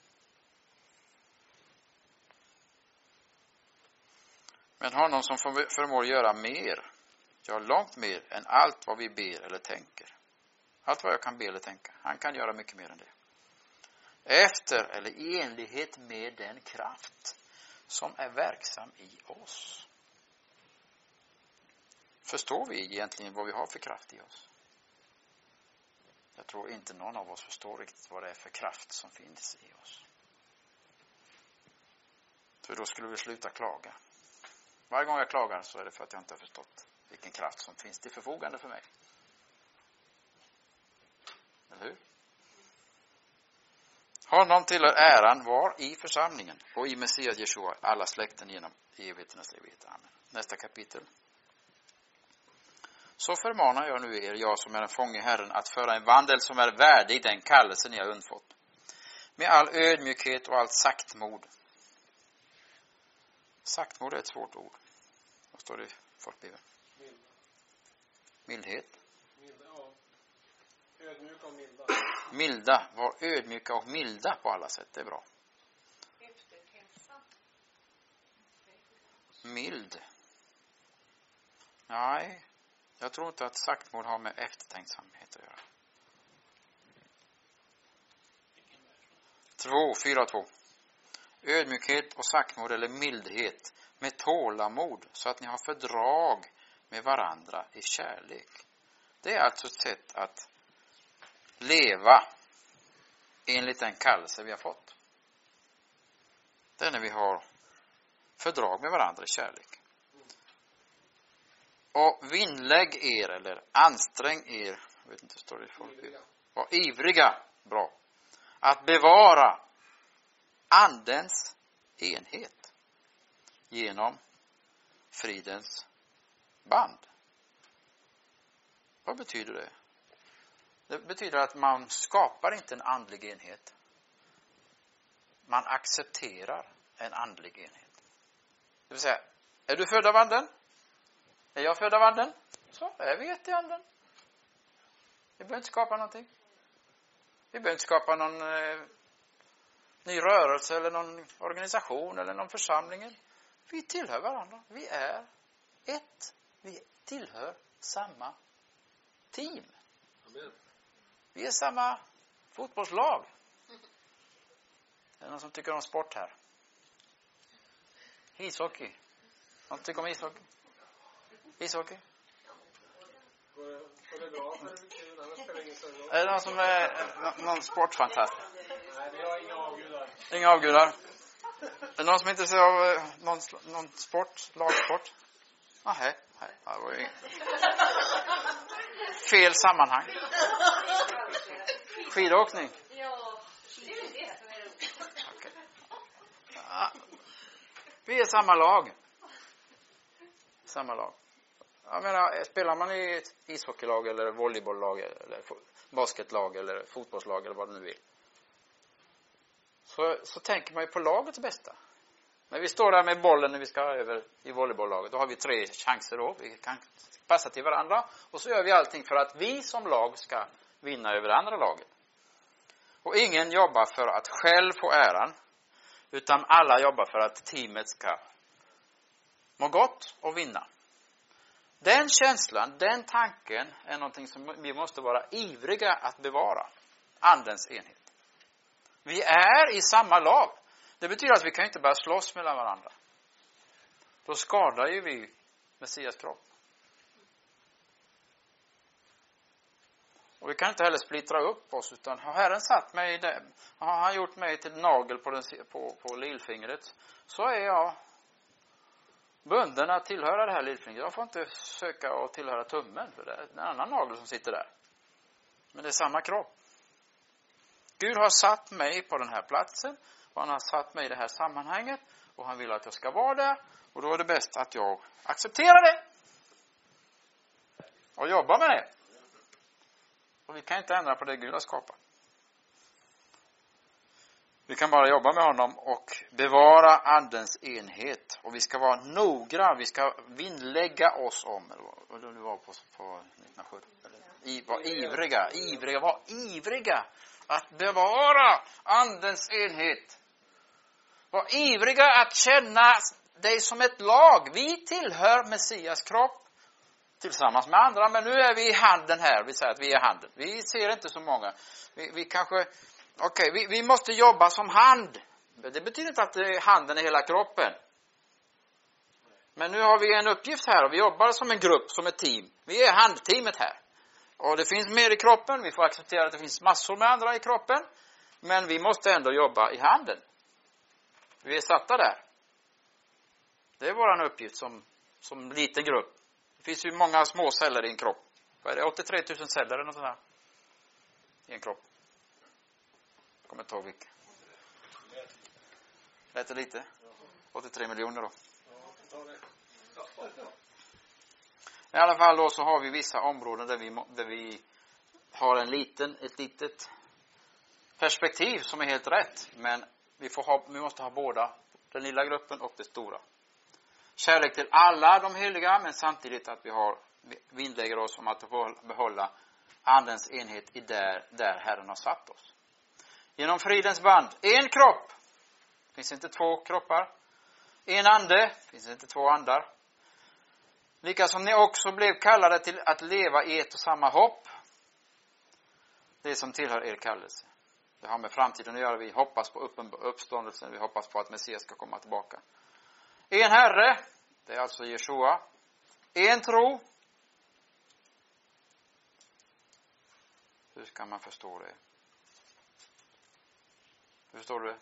Men honom som förmår göra mer, ja långt mer än allt vad vi ber eller tänker. Allt vad jag kan be eller tänka. Han kan göra mycket mer än det. Efter eller i enlighet med den kraft som är verksam i oss. Förstår vi egentligen vad vi har för kraft i oss? Jag tror inte någon av oss förstår riktigt vad det är för kraft som finns i oss. För då skulle vi sluta klaga. Varje gång jag klagar så är det för att jag inte har förstått vilken kraft som finns till förfogande för mig. Eller hur? Honom tillhör äran var i församlingen och i Messias Jeshua alla släkten genom evigheternas evighet. Amen. Nästa kapitel. Så förmanar jag nu er, jag som är en fånge i Herren, att föra en vandel som är värdig den kallelse ni har undfått. Med all ödmjukhet och allt saktmod. Saktmod är ett svårt ord. Vad står det i folkbibeln? Milda. Mildhet. Milda, ja. Ödmjuka och milda. Milda. Var ödmjuka och milda på alla sätt. Det är bra. Mild. Nej. Jag tror inte att saktmod har med eftertänksamhet att göra. Två, fyra, två. Ödmjukhet och saktmod eller mildhet med tålamod så att ni har fördrag med varandra i kärlek. Det är alltså ett sätt att leva enligt den kallelse vi har fått. Det är när vi har fördrag med varandra i kärlek. Och vinnlägg er eller ansträng er, jag vet inte, står det för. Var ivriga, bra. Att bevara andens enhet genom fridens band. Vad betyder det? Det betyder att man skapar inte en andlig enhet. Man accepterar en andlig enhet. Det vill säga, är du född av anden? Är jag född av anden? Så är vi ett i anden. Vi behöver inte skapa någonting. Vi behöver inte skapa någon eh, ny rörelse eller någon organisation eller någon församling. Vi tillhör varandra. Vi är ett. Vi tillhör samma team. Amen. Vi är samma fotbollslag. Är det någon som tycker om sport här? Ishockey. Någon tycker om ishockey? Ishockey? Går det, går det bra för det? Annars spelar det ingen större roll. Är det någon som är någon, någon sportfantast? Nej, vi har inga avgudar. Inga avgudar. Är det någon som är intresserad av eh, någon, någon sport? Lagsport? Ah, nej. Nej, det var ju inget. Fel sammanhang. Skidåkning. Ja, det är det som är roligt. Okay. Ja. Vi är samma lag. Samma lag. Jag menar, spelar man i ett ishockeylag eller volleybolllag eller basketlag eller fotbollslag eller vad du nu vill. Så, så tänker man ju på lagets bästa. När vi står där med bollen när vi ska över i volleybollaget, då har vi tre chanser då. Vi kan passa till varandra och så gör vi allting för att vi som lag ska vinna över andra laget. Och ingen jobbar för att själv få äran, utan alla jobbar för att teamet ska må gott och vinna. Den känslan, den tanken är någonting som vi måste vara ivriga att bevara. Andens enhet. Vi är i samma lag. Det betyder att vi kan inte bara slåss mellan varandra. Då skadar ju vi Messias kropp. Och vi kan inte heller splittra upp oss, utan har Herren satt mig där, har han gjort mig till nagel på, den, på, på lillfingret, så är jag bunden att tillhöra det här lillfingret. Jag får inte söka och tillhöra tummen, för det är en annan nagel som sitter där. Men det är samma kropp. Gud har satt mig på den här platsen, och han har satt mig i det här sammanhanget, och han vill att jag ska vara där, och då är det bäst att jag accepterar det och jobbar med det. Och vi kan inte ändra på det Gud har skapat. Vi kan bara jobba med honom och bevara andens enhet. Och vi ska vara noggranna. Vi ska vinnlägga oss om. Eller vad det var på, på nittonhundrasjuttio. Eller, i, var ivriga. Ivriga. Var ivriga. Att bevara andens enhet. Var ivriga att känna dig som ett lag. Vi tillhör Messias kropp. Tillsammans med andra, men nu är vi i handen här. Vi säger att vi är handen. Vi ser inte så många. Vi, vi kanske, okej, okay, vi, vi måste jobba som hand. Det betyder inte att handen är hela kroppen. Men nu har vi en uppgift här och vi jobbar som en grupp, som ett team. Vi är handteamet här. Och det finns mer i kroppen. Vi får acceptera att det finns massor med andra i kroppen. Men vi måste ändå jobba i handen. Vi är satta där. Det är vår uppgift som, som liten grupp. Det finns ju många små celler i en kropp. Vad är det? åttiotre tusen celler eller något sånt här. I en kropp. Jag kommer inte ihåg vilka. Lät det lite? åttiotre miljoner då. I alla fall då så har vi vissa områden där vi, där vi har en liten, ett litet perspektiv som är helt rätt. Men vi, får ha, vi måste ha båda. Den lilla gruppen och det stora. Kärlek till alla de heliga, men samtidigt att vi har vinnlägger oss om att behålla andens enhet i där, där Herren har satt oss. Genom fridens band. En kropp. Finns inte två kroppar. En ande. Finns inte två andar. Lika som ni också blev kallade till att leva i ett och samma hopp. Det som tillhör er kallelse. Det har med framtiden att göra. Vi hoppas på uppståndelsen. Vi hoppas på att Messias ska komma tillbaka. En Herre, det är alltså Jeshua. En tro. Hur ska man förstå det? Hur förstår du det?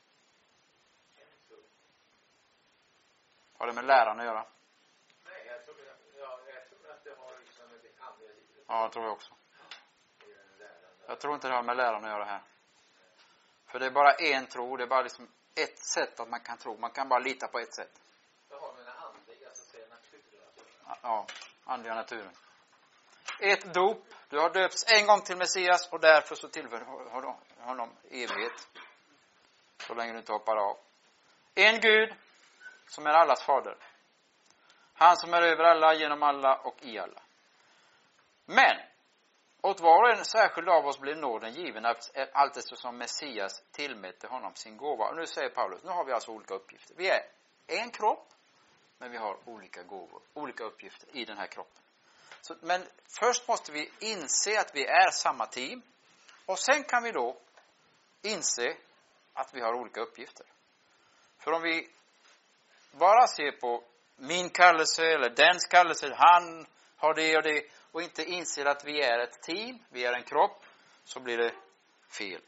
Har det med läran att göra? Nej, jag tror, ja, jag tror att det har liksom med det andra livet. Ja, det tror jag också. Jag tror inte det har med läran att göra här. För det är bara en tro. Det är bara liksom ett sätt att man kan tro. Man kan bara lita på ett sätt. Det har med den andliga, så att säga, naturen att göra. Ja, andliga naturen. Ett dop. Du har döpts en gång till Messias och därför så tillhör honom evighet. Så länge du inte hoppar av. En Gud som är allas fader. Han som är över alla, genom alla och i alla. Men åt var och en särskild av oss blev nåden given allt eftersom Messias tillmätte honom sin gåva. Och nu säger Paulus, nu har vi alltså olika uppgifter. Vi är en kropp, men vi har olika gåvor, olika uppgifter i den här kroppen. Så, men först måste vi inse att vi är samma team. Och sen kan vi då inse att vi har olika uppgifter. För om vi bara ser på min kallelse eller dens kallelse, han har det och det, och inte inser att vi är ett team, vi är en kropp, så blir det fel.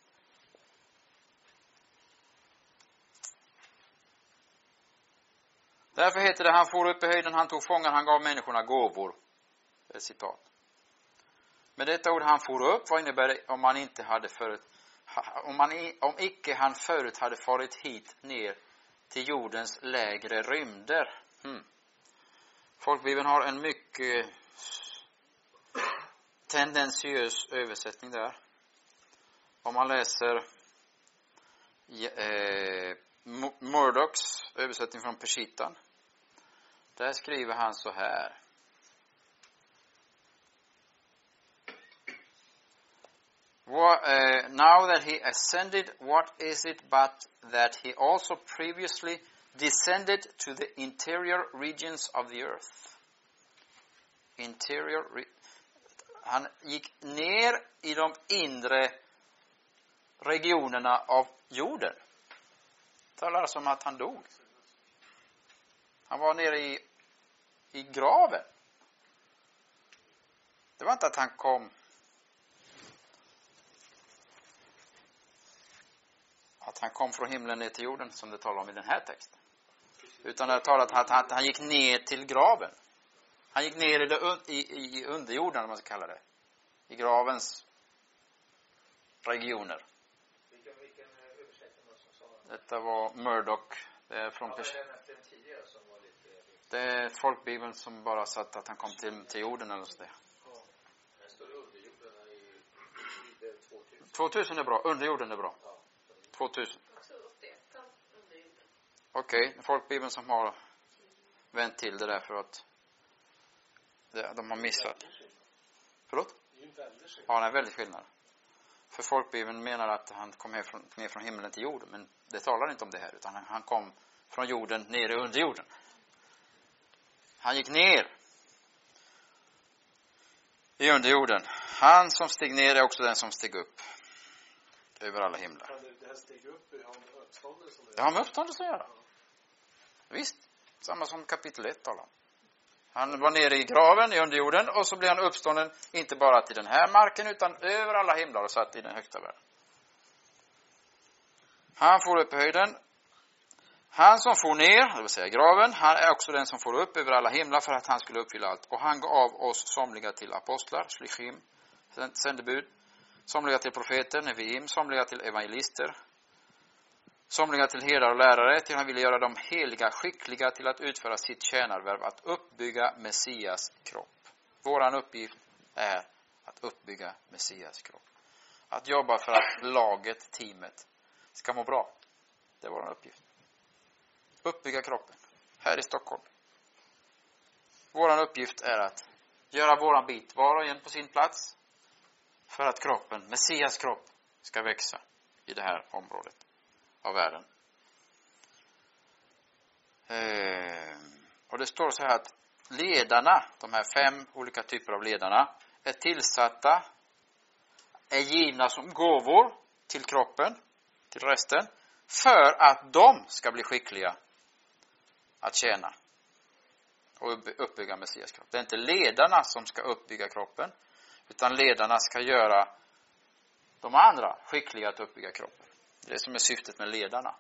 Därför heter det, han for upp i höjden, han tog fångar, han gav människorna gåvor. Det är ett citat. Men detta ord han for upp, vad innebär det om man inte hade förut, om, man, om icke han förut hade farit hit ner till jordens lägre rymder? Hmm. Folkbibeln har en mycket tendensiös översättning där. Om man läser eh, Murdochs översättning från Peshitan, där skriver han så här. What, uh, now that he ascended, what is it but that he also previously descended to the interior regions of the earth? Interior, re- han gick ner i de inre regionerna av jorden. Det talar alltså om att han dog. Han var nere i, i graven. Det var inte att han kom att han kom från himlen ner till jorden, som det talar om i den här texten. Utan det talar om att han, han gick ner till graven. Han gick ner i, det, i, i underjorden, om man ska kalla det. I gravens regioner. Vilken, vilken översättning var som sa? Detta var Murdoch. Det är från Ja, pers- den efter den tidigare som var lite... Det är folkbibeln som bara satt att han kom till, till jorden eller så. Ja. Den står underjorden i, i tvåtusen. tvåtusen är bra. Underjorden är bra. Ja. tvåtusen. Också upp till ettan under jorden. Okej, okay. Folkbibeln som har vänt till det där för att det, de har missat. Förlåt? Ja, det är väldigt skillnad. För folkbibeln menar att han kom ner från, ner från himlen till jorden. Men det talar inte om det här, utan han, han kom från jorden ner i underjorden. Han gick ner i underjorden. Han som steg ner är också den som steg upp över alla himlar. Det här steg upp i uppståndelsen. Det har med uppståndelsen att göra. Visst, samma som kapitel ett talar om. Han var nere i graven i underjorden och så blev han uppstånden inte bara till den här marken utan över alla himlar och satt i den högsta världen. Han får upp i höjden. Han som får ner, det vill säga graven, han är också den som får upp över alla himlar för att han skulle uppfylla allt. Och han gav oss somliga till apostlar, shlichim, sändebud, somliga till profeter, neviim, somliga till evangelister, somliga till herdar och lärare, till han ville göra dem heliga, skickliga till att utföra sitt tjänarvärv, att uppbygga Messias kropp. Våran uppgift är att uppbygga Messias kropp. Att jobba för att laget, teamet, ska må bra. Det är vår uppgift. Uppbygga kroppen. Här i Stockholm. Våran uppgift är att göra våran bit, var och en på sin plats, för att kroppen, Messias kropp, ska växa i det här området av världen. Eh, och det står så här att ledarna, de här fem olika typer av ledarna, är tillsatta, är givna som gåvor till kroppen, till resten, för att de ska bli skickliga att tjäna. och uppbygga Messias kropp. Det är inte ledarna som ska uppbygga kroppen, utan ledarna ska göra de andra skickliga att uppbygga kroppen. Det är det som är syftet med ledarna.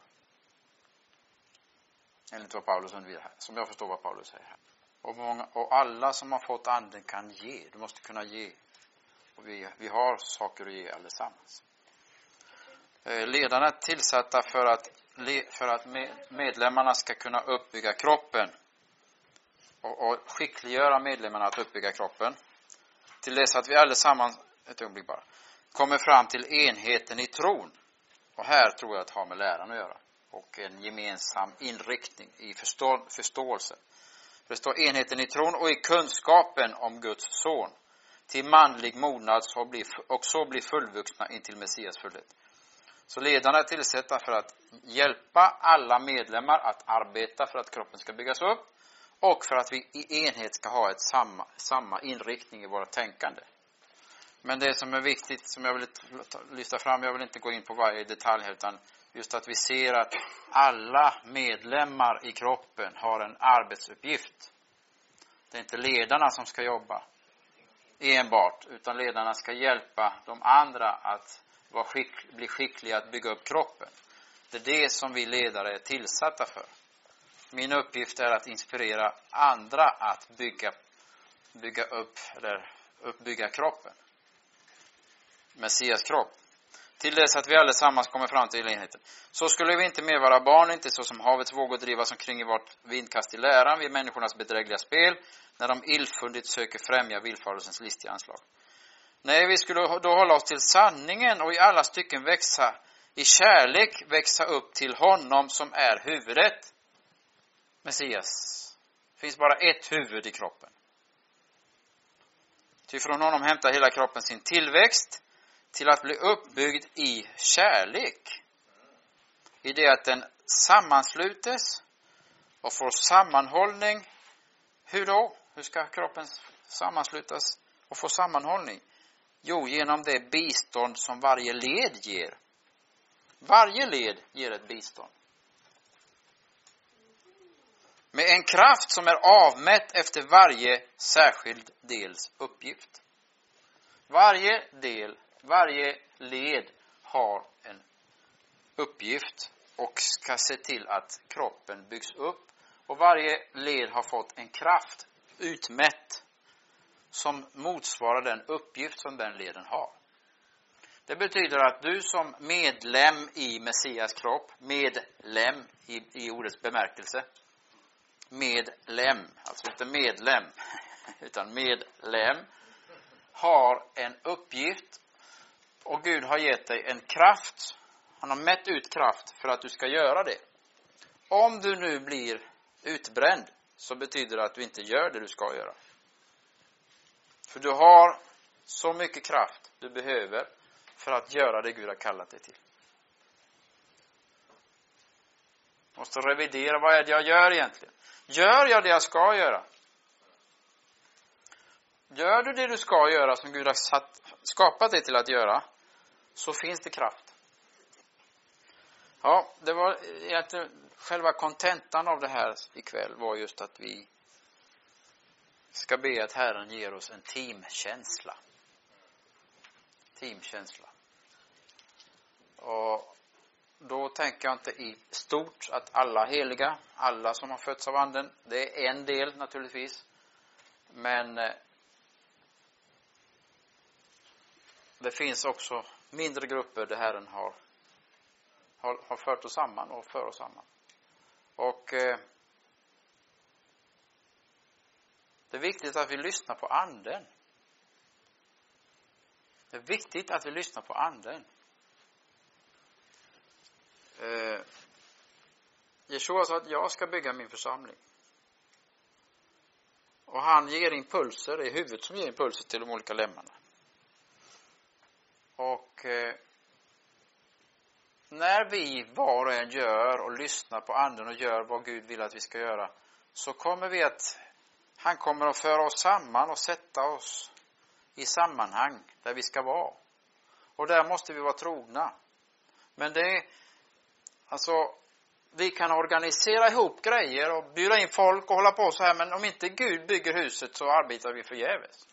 Enligt vad Paulus undervisar här. Som jag förstår vad Paulus säger här. Och, många, och alla som har fått anden kan ge. Du måste kunna ge. Och vi, vi har saker att ge allesammans. Eh, ledarna är tillsatta för att, för att medlemmarna ska kunna uppbygga kroppen. Och, och skickliggöra medlemmarna att uppbygga kroppen. Till dess att vi allesammans, ett ögonblick bara, kommer fram till enheten i tron. Och här tror jag att det har med läran att göra. Och en gemensam inriktning i förstå, förståelse. Det står enheten i tron och i kunskapen om Guds son. Till manlig mognad så blir, och så blir fullvuxna in till Messias fullhet. Så ledarna är tillsatta för att hjälpa alla medlemmar att arbeta för att kroppen ska byggas upp. Och för att vi i enhet ska ha ett samma, samma inriktning i våra tänkande. Men det som är viktigt, som jag vill lyfta fram, jag vill inte gå in på varje detalj här, utan just att vi ser att alla medlemmar i kroppen har en arbetsuppgift. Det är inte ledarna som ska jobba enbart, utan ledarna ska hjälpa de andra att vara skick, bli skickliga att bygga upp kroppen. Det är det som vi ledare är tillsatta för. Min uppgift är att inspirera andra att bygga, bygga upp eller uppbygga kroppen. Messias kropp. Till dess att vi allesammans kommer fram till enheten. Så skulle vi inte mer vara barn, inte så som havets vågor drivas omkring i vårt vindkast i läran, vid människornas bedrägliga spel, när de illfundigt söker främja villfarelsens listiga anslag. Nej, vi skulle då hålla oss till sanningen och i alla stycken växa, i kärlek växa upp till honom som är huvudet. Messias. Det finns bara ett huvud i kroppen. Ty från honom hämtar hela kroppen sin tillväxt till att bli uppbyggd i kärlek. I det att den sammanslutes och får sammanhållning. Hur då? Hur ska kroppen sammanslutas och få sammanhållning? Jo, genom det bistånd som varje led ger. Varje led ger ett bistånd. Med en kraft som är avmätt efter varje särskild dels uppgift. Varje del, varje led har en uppgift och ska se till att kroppen byggs upp. Och varje led har fått en kraft utmätt som motsvarar den uppgift som den leden har. Det betyder att du som medlem i Messias kropp, medlem i, i ordets bemärkelse, medlem, alltså inte medlem, utan medlem, har en uppgift och Gud har gett dig en kraft. Han har mätt ut kraft för att du ska göra det. Om du nu blir utbränd så betyder det att du inte gör det du ska göra. För du har så mycket kraft du behöver för att göra det Gud har kallat dig till. Du måste revidera, vad är det jag gör egentligen? Gör jag det jag ska göra? Gör du det du ska göra som Gud har satt, skapat dig till att göra, så finns det kraft. Ja, det var egentligen själva kontentan av det här ikväll var just att vi ska be att Herren ger oss en teamkänsla. Teamkänsla. Och då tänker jag inte i stort att alla heliga, alla som har fötts av anden, det är en del naturligtvis. Men det finns också mindre grupper där Herren har, har, har fört oss samman och för oss samman. Och eh, det är viktigt att vi lyssnar på anden. Det är viktigt att vi lyssnar på anden. Eh, Jeshua sa att jag ska bygga min församling. Och han ger impulser, det är huvudet som ger impulser till de olika lemmarna. Och eh, när vi var och en gör och lyssnar på anden och gör vad Gud vill att vi ska göra, så kommer vi att, han kommer att föra oss samman och sätta oss i sammanhang där vi ska vara. Och där måste vi vara trogna. Men det är, alltså, vi kan organisera ihop grejer och bjuda in folk och hålla på så här. Men om inte Gud bygger huset så arbetar vi förgäves.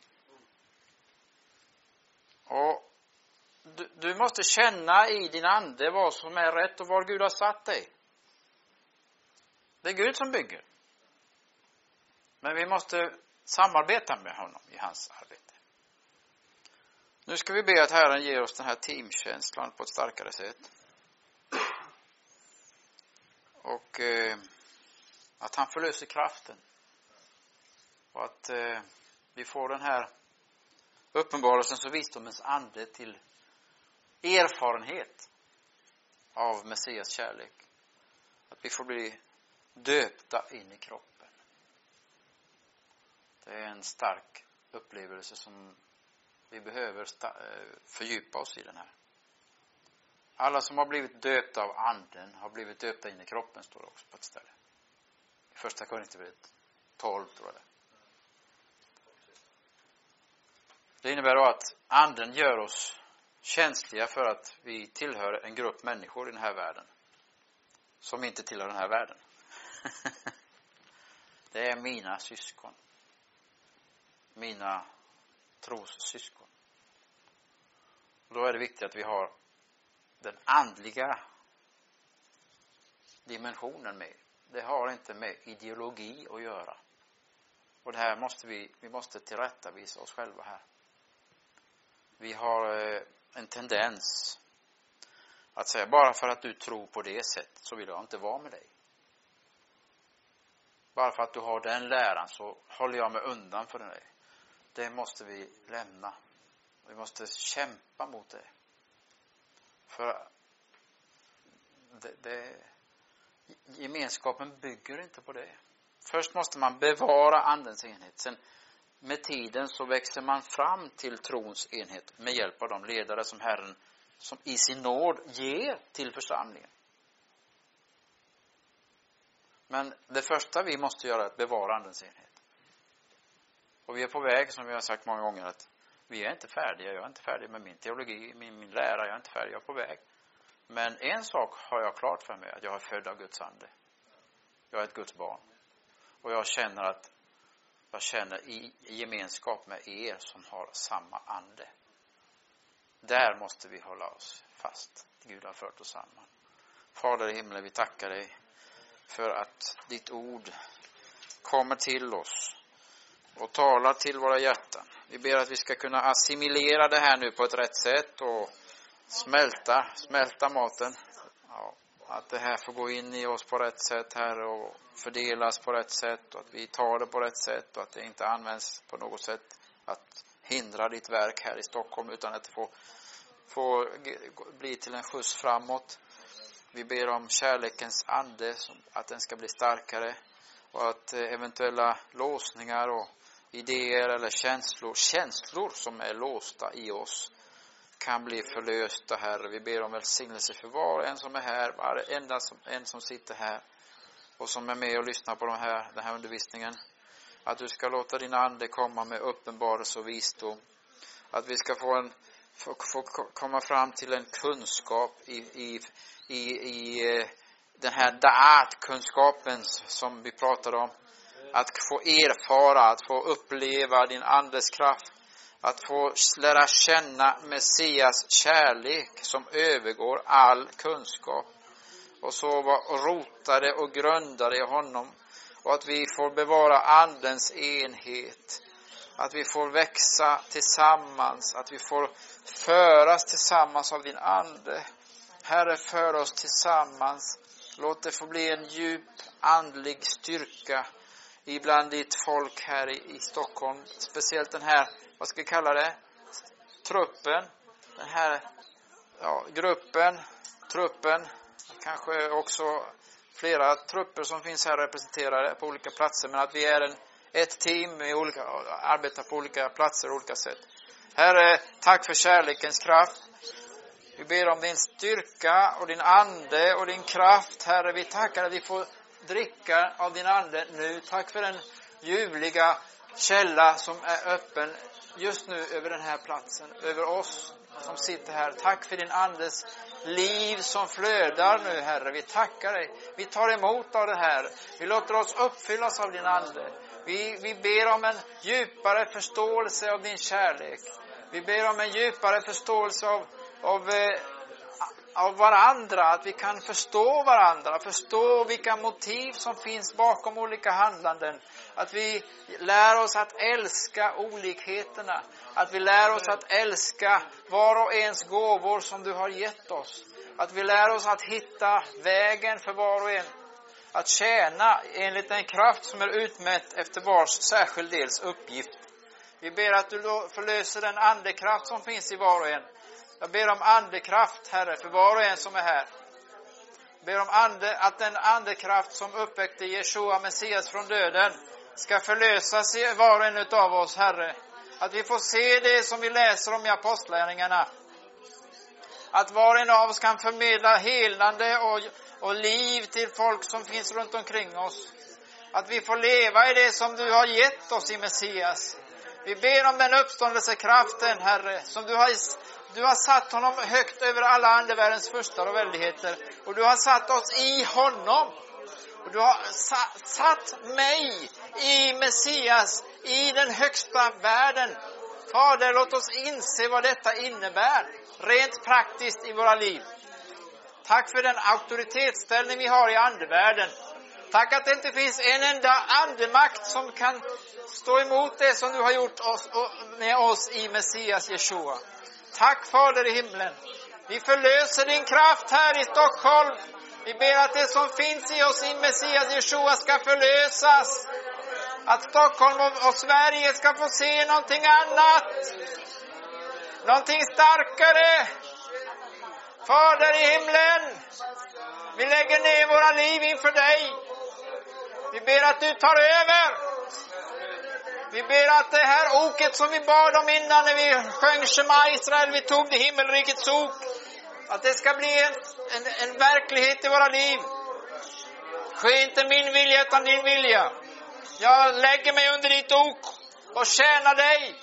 Och du, du måste känna i din ande vad som är rätt och var Gud har satt dig. Det är Gud som bygger. Men vi måste samarbeta med honom i hans arbete. Nu ska vi be att Herren ger oss den här teamkänslan på ett starkare sätt. Och eh, att han förlöser kraften. Och att eh, vi får den här uppenbarelsens och visdomens ande till erfarenhet av Messias kärlek. Att vi får bli döpta in i kroppen. Det är en stark upplevelse som vi behöver fördjupa oss i den här. Alla som har blivit döpta av anden har blivit döpta in i kroppen, står det också på ett ställe. I första Korinthierbrevet tolv, tror jag det. Det innebär då att anden gör oss känsliga för att vi tillhör en grupp människor i den här världen. Som inte tillhör den här världen. Det är mina syskon. Mina trossyskon. Och då är det viktigt att vi har den andliga dimensionen med. Det har inte med ideologi att göra. Och det här måste vi, vi måste tillrättavisa oss själva här. Vi har eh, en tendens att säga, bara för att du tror på det sättet så vill jag inte vara med dig. Bara för att du har den läran så håller jag mig undan för dig. Det måste vi lämna. Vi måste kämpa mot det. För det, det, gemenskapen bygger inte på det. Först måste man bevara andens enhet. Sen med tiden så växer man fram till trons enhet med hjälp av de ledare som Herren som i sin nåd ger till församlingen. Men det första vi måste göra är att bevara andens enhet. Och vi är på väg, som vi har sagt många gånger, att vi är inte färdiga. Jag är inte färdig med min teologi, min, min lära. Jag är inte färdig, jag är på väg. Men en sak har jag klart för mig, att jag är född av Guds ande. Jag är ett Guds barn. Och jag känner att jag känner i gemenskap med er som har samma ande. Där måste vi hålla oss fast. Gud har fört oss samman. Fader i himlen, vi tackar dig för att ditt ord kommer till oss och talar till våra hjärtan. Vi ber att vi ska kunna assimilera det här nu på ett rätt sätt och smälta, smälta maten. Ja, att det här får gå in i oss på rätt sätt här och fördelas på rätt sätt och att vi tar det på rätt sätt och att det inte används på något sätt att hindra ditt verk här i Stockholm utan att det får, får bli till en skjuts framåt. Vi ber om kärlekens ande, att den ska bli starkare och att eventuella låsningar och idéer eller känslor, känslor som är låsta i oss kan bli förlösta, Herre. Vi ber om välsignelse för var och en som är här, varenda som, en som sitter här och som är med och lyssnar på de här, den här undervisningen. Att du ska låta din ande komma med uppenbarelse och visdom. Att vi ska få, en, få, få komma fram till en kunskap i, i, i, i den här da'at-kunskapen som vi pratade om. Att få erfara, att få uppleva din andes kraft. Att få lära känna Messias kärlek som övergår all kunskap. Och så vara rotade och grundade i honom. Och att vi får bevara andens enhet. Att vi får växa tillsammans. Att vi får föras tillsammans av din ande. Herre, för oss tillsammans. Låt det få bli en djup andlig styrka ibland ditt folk här i, i Stockholm. Speciellt den här, vad ska vi kalla det? Truppen. Den här ja, gruppen, truppen. Kanske också flera trupper som finns här representerade på olika platser. Men att vi är en, ett team med olika, arbetar på olika platser och olika sätt. Herre, tack för kärlekens kraft. Vi ber om din styrka och din ande och din kraft. Herre, vi tackar att vi får dricka av din ande nu. Tack för den ljuvliga källa som är öppen just nu över den här platsen, över oss som sitter här. Tack för din andes liv som flödar nu, Herre. Vi tackar dig. Vi tar emot av det här. Vi låter oss uppfyllas av din ande. Vi, vi ber om en djupare förståelse av din kärlek. Vi ber om en djupare förståelse av, av, eh, av varandra. Att vi kan förstå varandra. Förstå vilka motiv som finns bakom olika handlanden. Att vi lär oss att älska olikheterna. Att vi lär oss att älska var och ens gåvor som du har gett oss. Att vi lär oss att hitta vägen för var och en. Att tjäna enligt den kraft som är utmätt efter vars särskild dels uppgift. Vi ber att du förlöser den andekraft som finns i var och en. Jag ber om andekraft, Herre, för var och en som är här. Jag ber om ande, att den andekraft som uppväckte Jeshua Messias från döden ska förlösas i var och en utav oss, Herre. Att vi får se det som vi läser om i apostlärningarna. Att var och en av oss kan förmedla helande och, och liv till folk som finns runt omkring oss. Att vi får leva i det som du har gett oss i Messias. Vi ber om den uppståndelsekraften, Herre, som du har, du har satt honom högt över alla andevärldens furstar och väldigheter. Och du har satt oss i honom. Och du har sa, satt mig i Messias, i den högsta världen. Fader, låt oss inse vad detta innebär, rent praktiskt i våra liv. Tack för den auktoritetsställning vi har i andevärlden. Tack att det inte finns en enda andemakt som kan stå emot det som du har gjort oss, med oss i Messias Jeshua. Tack, Fader i himlen. Vi förlöser din kraft här i Stockholm. Vi ber att det som finns i oss i Messias Jeshua ska förlösas. Att Stockholm och, och Sverige ska få se någonting annat. Någonting starkare. Fader i himlen. Vi lägger ner våra liv inför dig. Vi ber att du tar över. Vi ber att det här oket som vi bad om innan när vi sjöng Shema Israel, vi tog det himmelrikets ok. Att det ska bli en, en, en verklighet i våra liv. Ske inte min vilja utan din vilja. Jag lägger mig under ditt ok och tjänar dig.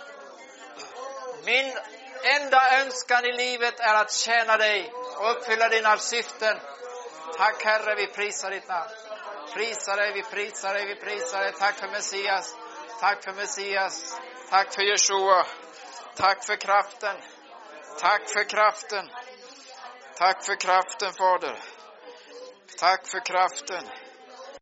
Min enda önskan i livet är att tjäna dig och uppfylla dina syften. Tack, Herre, vi prisar ditt namn. Prisar dig, vi prisar dig, vi prisar dig. Tack för Messias. Tack för Messias. Tack för Jeshua. Tack för kraften. Tack för kraften. Tack för kraften, Fader. Tack för kraften.